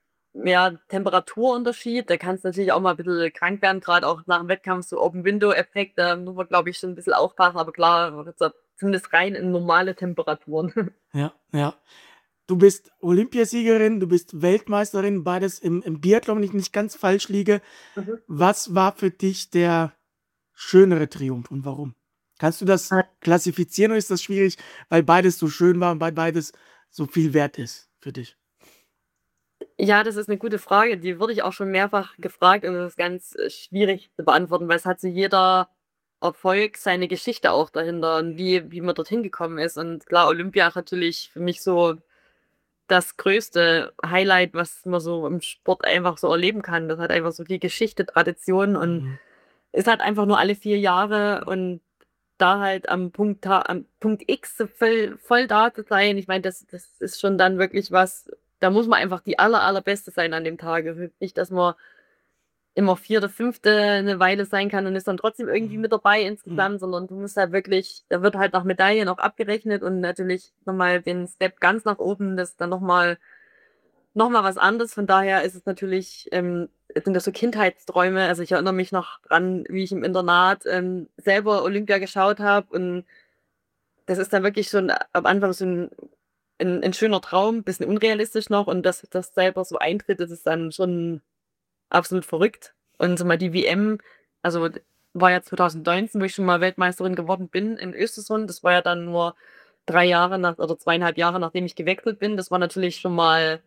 Temperaturunterschied. Da kannst du natürlich auch mal ein bisschen krank werden, gerade auch nach dem Wettkampf, so Open-Window-Effekt, da muss man, glaube ich, schon ein bisschen aufpassen. Aber klar, zumindest rein in normale Temperaturen. Ja, ja. Du bist Olympiasiegerin, du bist Weltmeisterin, beides im Biathlon, wenn ich nicht ganz falsch liege. Mhm. Was war für dich der schönere Triumph und warum? Kannst du das klassifizieren oder ist das schwierig, weil beides so schön war und weil beides so viel wert ist für dich? Ja, das ist eine gute Frage. Die wurde ich auch schon mehrfach gefragt und das ist ganz, schwierig zu beantworten, weil es hat so jeder Erfolg seine Geschichte auch dahinter und wie man dorthin gekommen ist. Und klar, Olympia ist natürlich für mich so das größte Highlight, was man so im Sport einfach so erleben kann. Das hat einfach so die Geschichte, Tradition und ist halt einfach nur alle 4 Jahre und da halt am Punkt X so voll da zu sein. Ich meine, das ist schon dann wirklich was, da muss man einfach die allerbeste sein an dem Tag. Also nicht, dass man immer 4. 5. eine Weile sein kann und ist dann trotzdem irgendwie mit dabei insgesamt, sondern du musst halt wirklich, da wird halt nach Medaillen auch abgerechnet und natürlich nochmal den Step ganz nach oben, das ist dann noch mal was anderes. Von daher ist es natürlich, sind das so Kindheitsträume. Also ich erinnere mich noch dran, wie ich im Internat selber Olympia geschaut habe und das ist dann wirklich schon am Anfang so ein schöner Traum, bisschen unrealistisch noch und dass das selber so eintritt, das ist dann schon absolut verrückt. Und so mal die WM, also war ja 2019, wo ich schon mal Weltmeisterin geworden bin in Östersund. Das war ja dann nur 3 Jahre nach oder 2,5 Jahre, nachdem ich gewechselt bin. Das war natürlich schon mal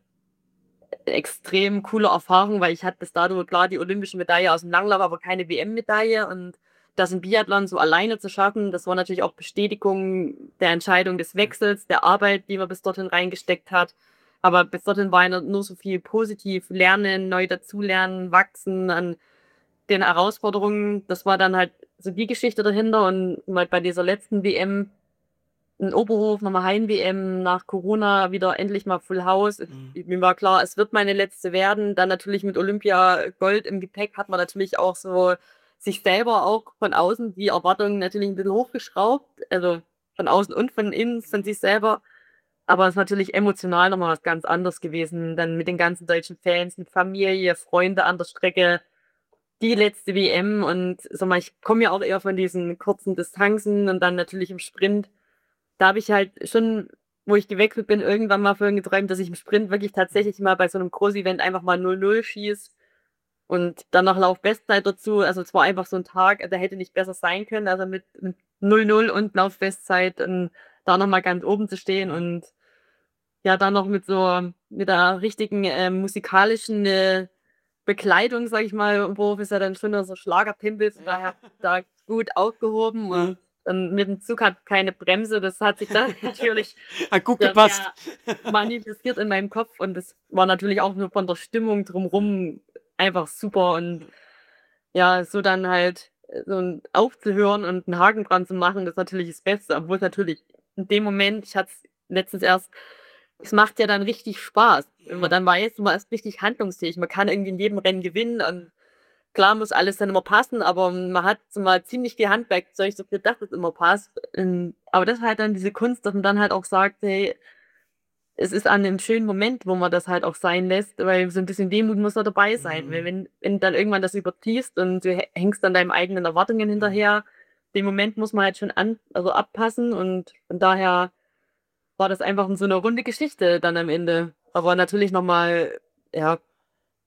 extrem coole Erfahrung, weil ich hatte bis dato klar die olympische Medaille aus dem Langlauf, aber keine WM-Medaille und das im Biathlon so alleine zu schaffen, das war natürlich auch Bestätigung der Entscheidung des Wechsels, der Arbeit, die man bis dorthin reingesteckt hat. Aber bis dorthin war ja nur so viel positiv lernen, neu dazulernen, wachsen an den Herausforderungen. Das war dann halt so die Geschichte dahinter und mal bei dieser letzten WM in Oberhof, nochmal Heim-WM, nach Corona wieder endlich mal Full House. Mir war klar, es wird meine letzte werden. Dann natürlich mit Olympia Gold im Gepäck hat man natürlich auch so sich selber auch von außen die Erwartungen natürlich ein bisschen hochgeschraubt. Also von außen und von innen, von sich selber. Aber es ist natürlich emotional nochmal was ganz anderes gewesen. Dann mit den ganzen deutschen Fans, mit Familie, Freunde an der Strecke. Die letzte WM und sag mal, ich komme ja auch eher von diesen kurzen Distanzen und dann natürlich im Sprint. Da habe ich halt schon, wo ich gewechselt bin, irgendwann mal vorhin geträumt, dass ich im Sprint wirklich tatsächlich mal bei so einem Groß-Event einfach mal 0:0 schieße und dann noch Laufbestzeit dazu. Also es war einfach so ein Tag, der hätte nicht besser sein können. Also mit 0:0 und Laufbestzeit da noch mal ganz oben zu stehen und ja, dann noch mit der richtigen musikalischen Bekleidung, sag ich mal, Wurf ist ja dann schon so Schlagerpimpel, von daher da gut aufgehoben und mit dem Zug hat keine Bremse, das hat sich dann natürlich Hat gut ja, gepasst. manifestiert in meinem Kopf und das war natürlich auch nur von der Stimmung drumrum einfach super und ja, so dann halt aufzuhören und einen Haken dran zu machen, das ist natürlich das Beste, obwohl es natürlich in dem Moment, ich hatte es letztens erst, es macht ja dann richtig Spaß, wenn man dann weiß, man ist richtig handlungsfähig, man kann irgendwie in jedem Rennen gewinnen und klar muss alles dann immer passen, aber man hat so mal ziemlich viel Handwerkzeug dafür, dass es immer passt. Aber das ist halt dann diese Kunst, dass man dann halt auch sagt, hey, es ist an 'nem schönen Moment, wo man das halt auch sein lässt, weil so ein bisschen Demut muss da dabei sein. Weil wenn dann irgendwann das überziehst und du hängst dann deinen eigenen Erwartungen hinterher, den Moment muss man halt schon also abpassen und von daher war das einfach so eine runde Geschichte dann am Ende. Aber natürlich noch mal, ja,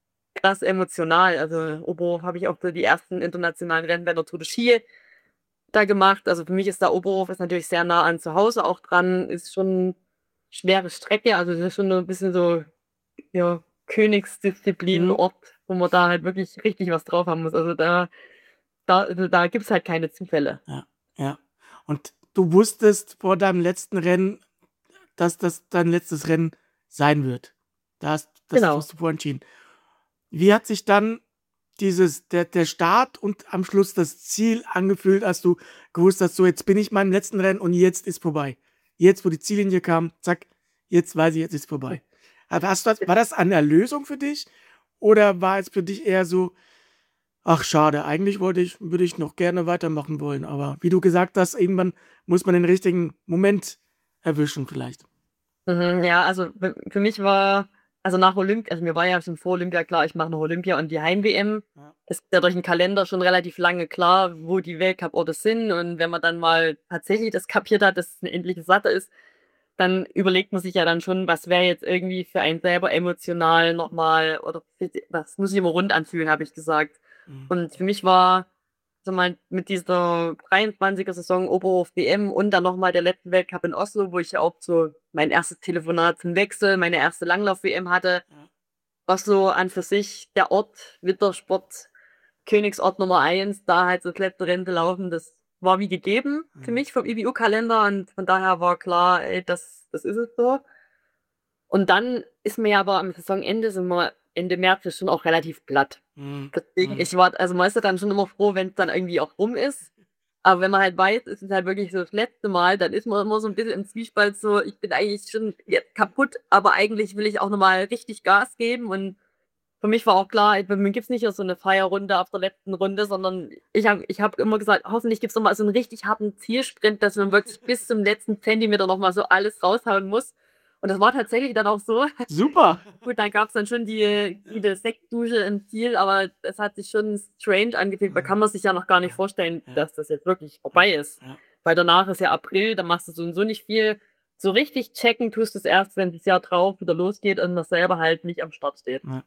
krass emotional. Also, Obo habe ich auch so die ersten internationalen Rennen bei der Tour de Ski da gemacht. Also für mich ist der Oberhof ist natürlich sehr nah an zu Hause auch dran, ist schon schwere Strecke, also das ist schon ein bisschen so, ja, Königsdisziplin-Ort, wo man da halt wirklich richtig was drauf haben muss. Also da gibt es halt keine Zufälle. Ja, ja. Und du wusstest vor deinem letzten Rennen, dass das dein letztes Rennen sein wird. Das Genau. hast du vorentschieden. Wie hat sich dann der Start und am Schluss das Ziel angefühlt, als du gewusst hast, so jetzt bin ich meinem letzten Rennen und jetzt ist vorbei. Jetzt, wo die Ziellinie kam, zack, jetzt weiß ich, jetzt ist vorbei. Aber war das eine Erlösung für dich? Oder war es für dich eher so, ach schade, eigentlich würde ich noch gerne weitermachen wollen, aber wie du gesagt hast, irgendwann muss man den richtigen Moment erwischen vielleicht. Ja, also für mich war, also nach Olympia, also mir war ja schon vor Olympia klar, ich mache noch Olympia und die Heim-WM. Ja. Es ist ja durch den Kalender schon relativ lange klar, wo die Weltcup-Orte sind. Und wenn man dann mal tatsächlich das kapiert hat, dass es eine endliche Sache ist, dann überlegt man sich ja dann schon, was wäre jetzt irgendwie für einen selber emotional nochmal, oder was muss ich immer rund anfühlen, habe ich gesagt. Und für mich war, so mal mit dieser 23er Saison Oberhof WM und dann nochmal der letzte Weltcup in Oslo, wo ich ja auch so mein erstes Telefonat zum Wechsel, meine erste Langlauf-WM hatte. Ja. Oslo an für sich, der Ort, Wintersport, Königsort Nummer 1, da halt so das letzte Rennen zu laufen, das war wie gegeben für mich vom IBU-Kalender und von daher war klar, ey, das ist es so. Und dann ist mir aber am Saisonende, sind wir Ende März, ist schon auch relativ platt. Deswegen, ich war, also man ist ja dann schon immer froh, wenn es dann irgendwie auch rum ist. Aber wenn man halt weiß, es ist halt wirklich so das letzte Mal, dann ist man immer so ein bisschen im Zwiespalt so, ich bin eigentlich schon jetzt kaputt, aber eigentlich will ich auch nochmal richtig Gas geben. Und für mich war auch klar, bei mir gibt's nicht nur so eine Feierrunde auf der letzten Runde, sondern ich hab immer gesagt, hoffentlich gibt's nochmal so einen richtig harten Zielsprint, dass man wirklich bis zum letzten Zentimeter nochmal so alles raushauen muss. Und das war tatsächlich dann auch so. Super. Gut, dann gab's dann schon die Sektdusche im Ziel, aber es hat sich schon strange angefühlt. Da kann man sich ja noch gar nicht vorstellen, dass das jetzt wirklich vorbei ist. Ja. Weil danach ist ja April, da machst du so und so nicht viel. So richtig checken tust du es erst, wenn das Jahr drauf wieder losgeht und das selber halt nicht am Start steht. Ja.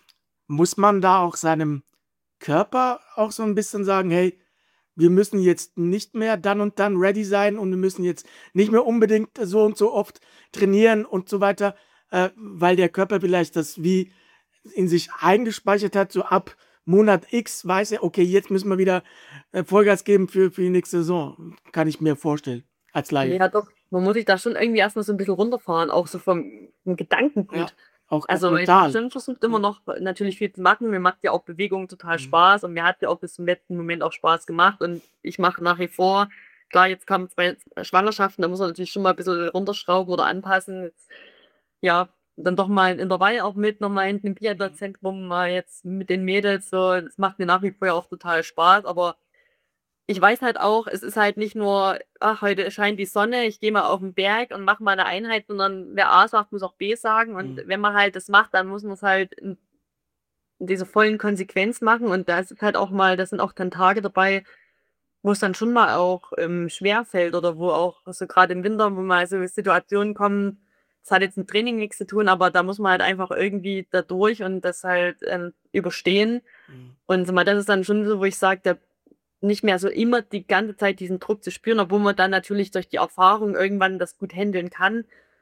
Muss man da auch seinem Körper auch so ein bisschen sagen, hey, wir müssen jetzt nicht mehr dann und dann ready sein und wir müssen jetzt nicht mehr unbedingt so und so oft trainieren und so weiter, weil der Körper vielleicht das wie in sich eingespeichert hat, so ab Monat X weiß er, okay, jetzt müssen wir wieder Vollgas geben für die nächste Saison. Kann ich mir vorstellen, als Laie. Ja, doch. Man muss sich da schon irgendwie erstmal so ein bisschen runterfahren, auch so vom Gedankengut. Ja, auch Also ich mental. habe schon versucht, immer noch natürlich viel zu machen. Mir macht ja auch Bewegung total Spaß und mir hat ja auch bis zum letzten Moment auch Spaß gemacht. Und ich mache nach wie vor, klar, jetzt kamen 2 Schwangerschaften, da muss man natürlich schon mal ein bisschen runterschrauben oder anpassen. Jetzt, ja, dann doch mal ein Intervall auch mit, nochmal in dem Biathlon-Zentrum, mal jetzt mit den Mädels, so, das macht mir nach wie vor ja auch total Spaß, aber ich weiß halt auch, es ist halt nicht nur, ach, heute scheint die Sonne, ich gehe mal auf den Berg und mache mal eine Einheit, sondern wer A sagt, muss auch B sagen. Und wenn man halt das macht, dann muss man es halt in dieser vollen Konsequenz machen. Und da ist halt auch mal, das sind auch dann Tage dabei, wo es dann schon mal auch schwer fällt oder wo auch, so gerade im Winter, wo mal so Situationen kommen, das hat jetzt mit Training nichts zu tun, aber da muss man halt einfach irgendwie da durch und das halt überstehen. Und so mal, das ist dann schon so, wo ich sage, nicht mehr so immer die ganze Zeit diesen Druck zu spüren, obwohl man dann natürlich durch die Erfahrung irgendwann das gut handeln kann,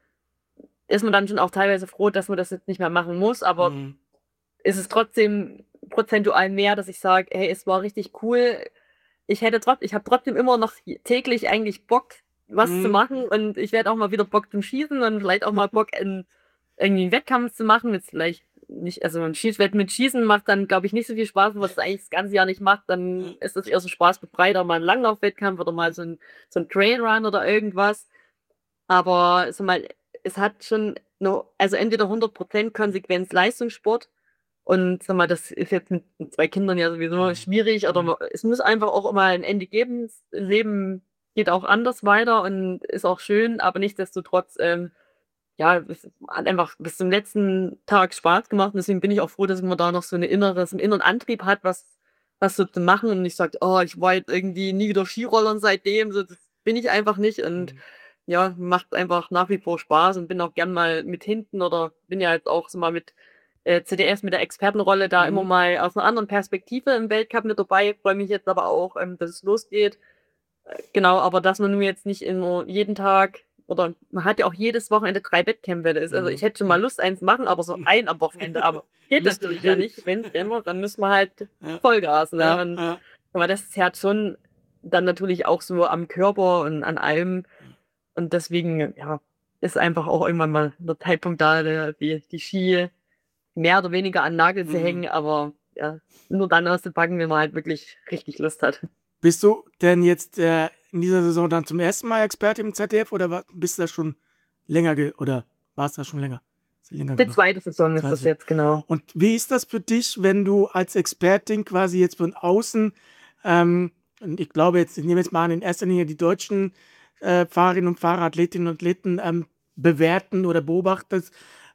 ist man dann schon auch teilweise froh, dass man das jetzt nicht mehr machen muss, aber ist es trotzdem prozentual mehr, dass ich sage, hey, es war richtig cool. Ich habe trotzdem immer noch täglich eigentlich Bock, was zu machen und ich werde auch mal wieder Bock zum Schießen und vielleicht auch mal Bock irgendwie einen Wettkampf zu machen. Jetzt vielleicht nicht, also ein mit Schießen macht dann, glaube ich, nicht so viel Spaß, was es eigentlich das ganze Jahr nicht macht, dann ist das eher so spaßbefreiter, mal ein Langlaufwettkampf oder mal so ein Trailrun oder irgendwas. Aber sag mal, es hat schon also entweder 100% Konsequenz Leistungssport und sag mal, das ist jetzt mit 2 Kindern ja sowieso schwierig, oder es muss einfach auch immer ein Ende geben. Das Leben geht auch anders weiter und ist auch schön, aber nichtsdestotrotz, ja, es hat einfach bis zum letzten Tag Spaß gemacht und deswegen bin ich auch froh, dass man da noch so einen inneren Antrieb hat, was so zu machen und nicht sagt, oh, ich war jetzt irgendwie nie wieder Skirollern seitdem, so, das bin ich einfach nicht und ja, macht einfach nach wie vor Spaß und bin auch gern mal mit hinten oder bin ja jetzt auch so mal mit CDS mit der Expertenrolle da immer mal aus einer anderen Perspektive im Weltcup mit dabei. Freue mich jetzt aber auch, dass es losgeht. Genau, aber dass man nur jetzt nicht immer jeden Tag oder man hat ja auch jedes Wochenende 3 Wettkämpfe. Also ich hätte schon mal Lust, eins machen, aber so ein am Wochenende, aber geht Müsste natürlich ja nicht. Wenn immer, dann müssen wir halt Ja, Vollgas, ne? ja, Und ja. aber das zerrt schon dann natürlich auch so am Körper und an allem. Und deswegen, ja, ist einfach auch irgendwann mal der Zeitpunkt da, die Ski mehr oder weniger an den Nagel zu hängen, aber ja, nur dann auszupacken, wenn man halt wirklich richtig Lust hat. Bist du denn jetzt in dieser Saison dann zum ersten Mal Experte im ZDF oder bist du da schon länger oder warst du da schon länger? Ist länger Die genug? zweite Saison ist Zweite das Saison. jetzt, genau. Und wie ist das für dich, wenn du als Expertin quasi jetzt von außen, und ich glaube jetzt, ich nehme jetzt mal an, in erster Linie die deutschen Fahrerinnen und Fahrer, Athletinnen und Athleten bewerten oder beobachtest,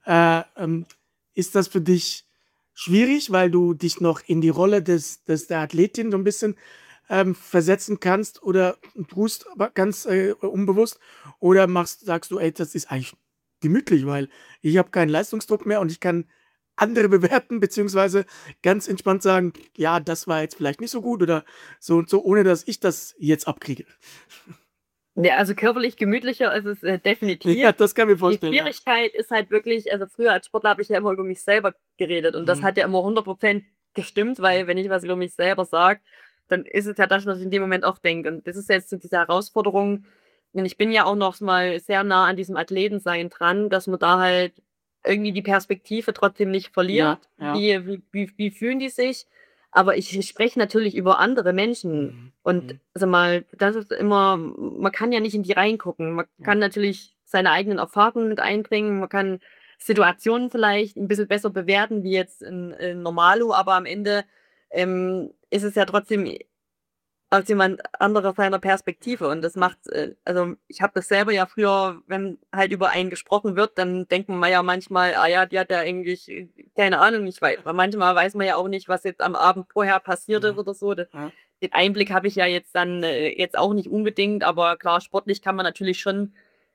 ist das für dich schwierig, weil du dich noch in die Rolle der Athletin so ein bisschen versetzen kannst oder tust aber ganz unbewusst oder sagst du, ey, das ist eigentlich gemütlich, weil ich habe keinen Leistungsdruck mehr und ich kann andere bewerten, beziehungsweise ganz entspannt sagen, ja, das war jetzt vielleicht nicht so gut oder so und so, ohne dass ich das jetzt abkriege. Ja, also körperlich gemütlicher ist es definitiv. Ja, das kann ich mir Die vorstellen. Ja. Schwierigkeit ist halt wirklich, also früher als Sportler habe ich ja immer über mich selber geredet und das hat ja immer 100% gestimmt, weil wenn ich was über mich selber sage, dann ist es ja das, was ich in dem Moment auch denke. Und das ist jetzt so diese Herausforderung. Und ich bin ja auch noch mal sehr nah an diesem Athletensein dran, dass man da halt irgendwie die Perspektive trotzdem nicht verliert. Ja. Wie fühlen die sich? Aber ich spreche natürlich über andere Menschen. Und also mal, das ist immer, man kann ja nicht in die reingucken. Man kann natürlich seine eigenen Erfahrungen mit einbringen, man kann Situationen vielleicht ein bisschen besser bewerten, wie jetzt in Normalo, aber am Ende ist es ja trotzdem aus jemand anderer seiner Perspektive. Und das macht, also ich habe das selber ja früher, wenn halt über einen gesprochen wird, dann denkt man ja manchmal, ah ja, die hat ja eigentlich keine Ahnung, nicht weit. Weil manchmal weiß man ja auch nicht, was jetzt am Abend vorher passiert ist oder so. Den Einblick habe ich ja jetzt dann jetzt auch nicht unbedingt, aber klar, sportlich kann man natürlich schon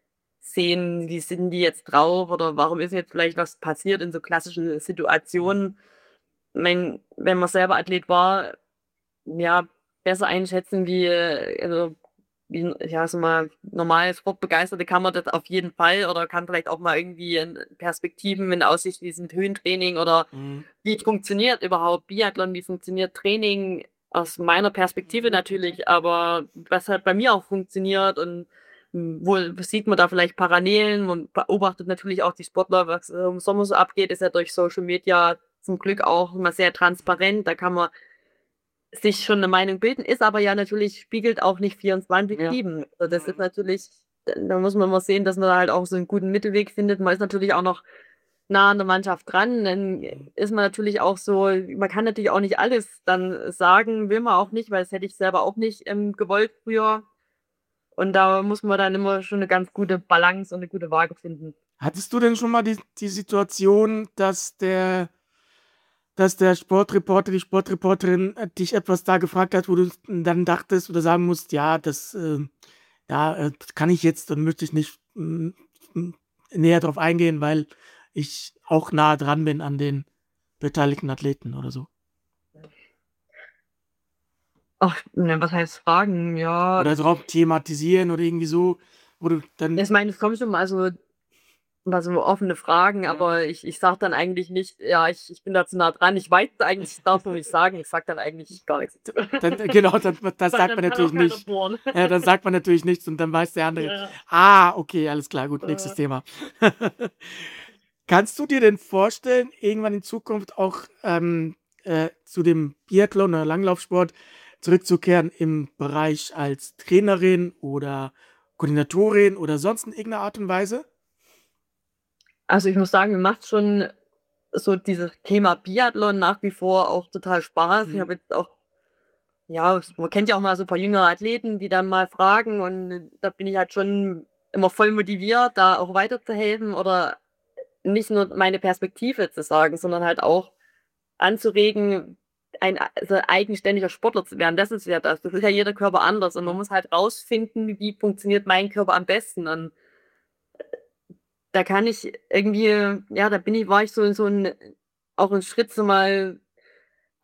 sehen, wie sind die jetzt drauf oder warum ist jetzt vielleicht was passiert in so klassischen Situationen. Ich mein, wenn man selber Athlet war, ja, besser einschätzen, also, ja, so mal normal Sportbegeisterte kann man das auf jeden Fall oder kann vielleicht auch mal irgendwie in Perspektiven in Aussicht, wie sind Höhentraining oder wie funktioniert überhaupt Biathlon, wie funktioniert Training aus meiner Perspektive natürlich, aber was halt bei mir auch funktioniert und wo sieht man da vielleicht Parallelen? Man beobachtet natürlich auch die Sportler, was im Sommer so abgeht, ist ja durch Social Media zum Glück auch immer sehr transparent. Da kann man sich schon eine Meinung bilden, ist aber ja natürlich spiegelt auch nicht 24/7. Also, das ist natürlich da muss man mal sehen, dass man da halt auch so einen guten Mittelweg findet. Man ist natürlich auch noch nah an der Mannschaft dran. Dann ist man natürlich auch so man kann natürlich auch nicht alles dann sagen, will man auch nicht, weil das hätte ich selber auch nicht, gewollt früher. Und da muss man dann immer schon eine ganz gute Balance und eine gute Waage finden. Hattest du denn schon mal die Situation, dass der Sportreporter, die Sportreporterin dich etwas da gefragt hat, wo du dann dachtest oder sagen musst, ja, das kann ich jetzt und möchte ich nicht näher drauf eingehen, weil ich auch nah dran bin an den beteiligten Athleten oder so. Ach, ne, was heißt Fragen? Ja, Oder drauf thematisieren oder irgendwie so, wo du dann. ich meine, es kommen schon mal so offene Fragen, aber ich sage dann eigentlich nicht, ja, ich bin da zu nah dran. Ich weiß eigentlich, ich darf nur nicht sagen. Ich sage dann eigentlich gar nichts. Genau, das sagt man natürlich nicht. Ja, dann sagt man natürlich nichts und dann weiß der andere, okay, alles klar, gut, nächstes Thema. Kannst du dir denn vorstellen, irgendwann in Zukunft auch zu dem Biathlon oder Langlaufsport zurückzukehren im Bereich als Trainerin oder Koordinatorin oder sonst in irgendeiner Art und Weise? Also, ich muss sagen, mir macht schon so dieses Thema Biathlon nach wie vor auch total Spaß. Ich habe jetzt auch ja, man kennt ja auch mal so ein paar jüngere Athleten, die dann mal fragen und da bin ich halt schon immer voll motiviert, da auch weiterzuhelfen oder nicht nur meine Perspektive zu sagen, sondern halt auch anzuregen, ein also eigenständiger Sportler zu werden. Das ist ja das. Das ist ja jeder Körper anders und man muss halt rausfinden, wie funktioniert mein Körper am besten. Und da kann ich irgendwie ja, war ich so 'n auch 'n Schritt so mal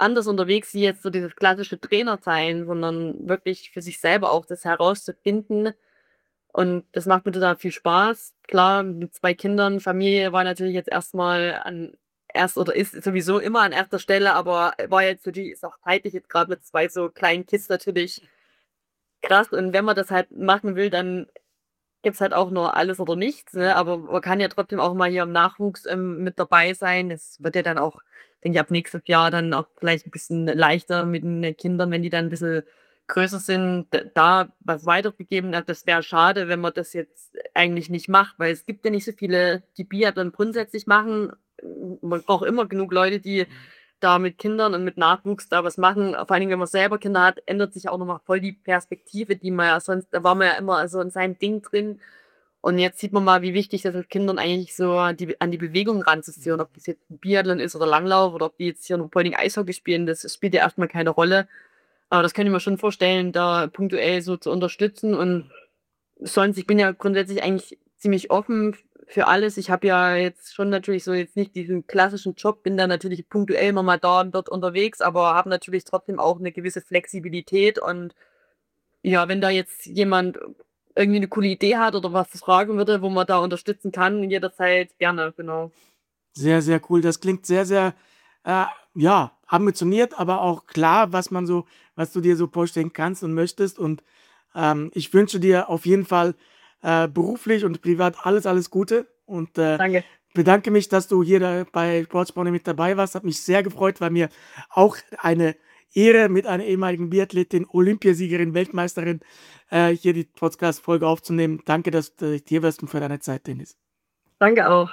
anders unterwegs wie jetzt so dieses klassische Trainer sein, sondern wirklich für sich selber auch das herauszufinden. Und das macht mir total viel Spaß. Klar, mit 2 Kindern, Familie war natürlich jetzt erstmal oder ist sowieso immer an erster Stelle, aber war jetzt natürlich, ist auch zeitlich jetzt gerade mit 2 so kleinen Kids natürlich krass. Und wenn man das halt machen will, dann gibt's halt auch nur alles oder nichts, ne? Aber man kann ja trotzdem auch mal hier im Nachwuchs mit dabei sein. Das wird ja dann auch, denke ich, ab nächstes Jahr dann auch vielleicht ein bisschen leichter mit den Kindern, wenn die dann ein bisschen größer sind, da was weiterzugeben. Das wäre schade, wenn man das jetzt eigentlich nicht macht, weil es gibt ja nicht so viele, die Biathlon grundsätzlich machen. Man braucht immer genug Leute, die da mit Kindern und mit Nachwuchs da was machen. Vor allen Dingen, wenn man selber Kinder hat, ändert sich auch nochmal voll die Perspektive, die man ja sonst, da war man ja immer so in seinem Ding drin. Und jetzt sieht man mal, wie wichtig das ist, Kindern eigentlich so an die Bewegung ranzuziehen. Ob das jetzt ein Biathlon ist oder Langlauf oder ob die jetzt hier nur vor allen Dingen Eishockey spielen, das spielt ja erstmal keine Rolle. Aber das kann ich mir schon vorstellen, da punktuell so zu unterstützen. Und sonst, ich bin ja grundsätzlich eigentlich ziemlich offen für alles. Ich habe ja jetzt schon natürlich so jetzt nicht diesen klassischen Job, bin da natürlich punktuell immer mal da und dort unterwegs, aber habe natürlich trotzdem auch eine gewisse Flexibilität. Und ja, wenn da jetzt jemand irgendwie eine coole Idee hat oder was fragen würde, wo man da unterstützen kann, jederzeit gerne, genau. Sehr, sehr cool. Das klingt sehr, sehr, ambitioniert, aber auch klar, was du dir so vorstellen kannst und möchtest. Und ich wünsche dir auf jeden Fall beruflich und privat alles Gute. Und Danke. bedanke mich, dass du hier bei Sportsbrunne mit dabei warst. Hat mich sehr gefreut, weil mir auch eine Ehre mit einer ehemaligen Biathletin, Olympiasiegerin, Weltmeisterin, hier die Podcast-Folge aufzunehmen. Danke, dass du hier warst und für deine Zeit, Dennis. Danke auch.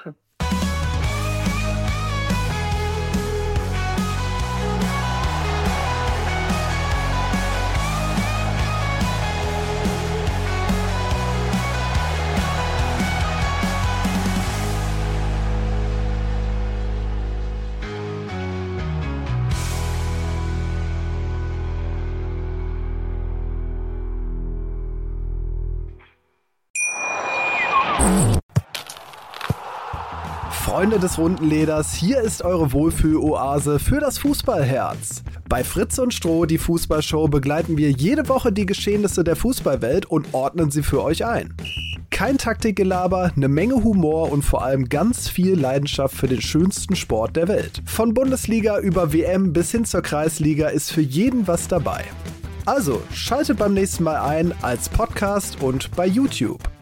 Freunde des runden Leders, hier ist eure Wohlfühl-Oase für das Fußballherz. Bei Fritz und Stroh, die Fußballshow, begleiten wir jede Woche die Geschehnisse der Fußballwelt und ordnen sie für euch ein. Kein Taktikgelaber, eine Menge Humor und vor allem ganz viel Leidenschaft für den schönsten Sport der Welt. Von Bundesliga über WM bis hin zur Kreisliga ist für jeden was dabei. Also, schaltet beim nächsten Mal ein als Podcast und bei YouTube.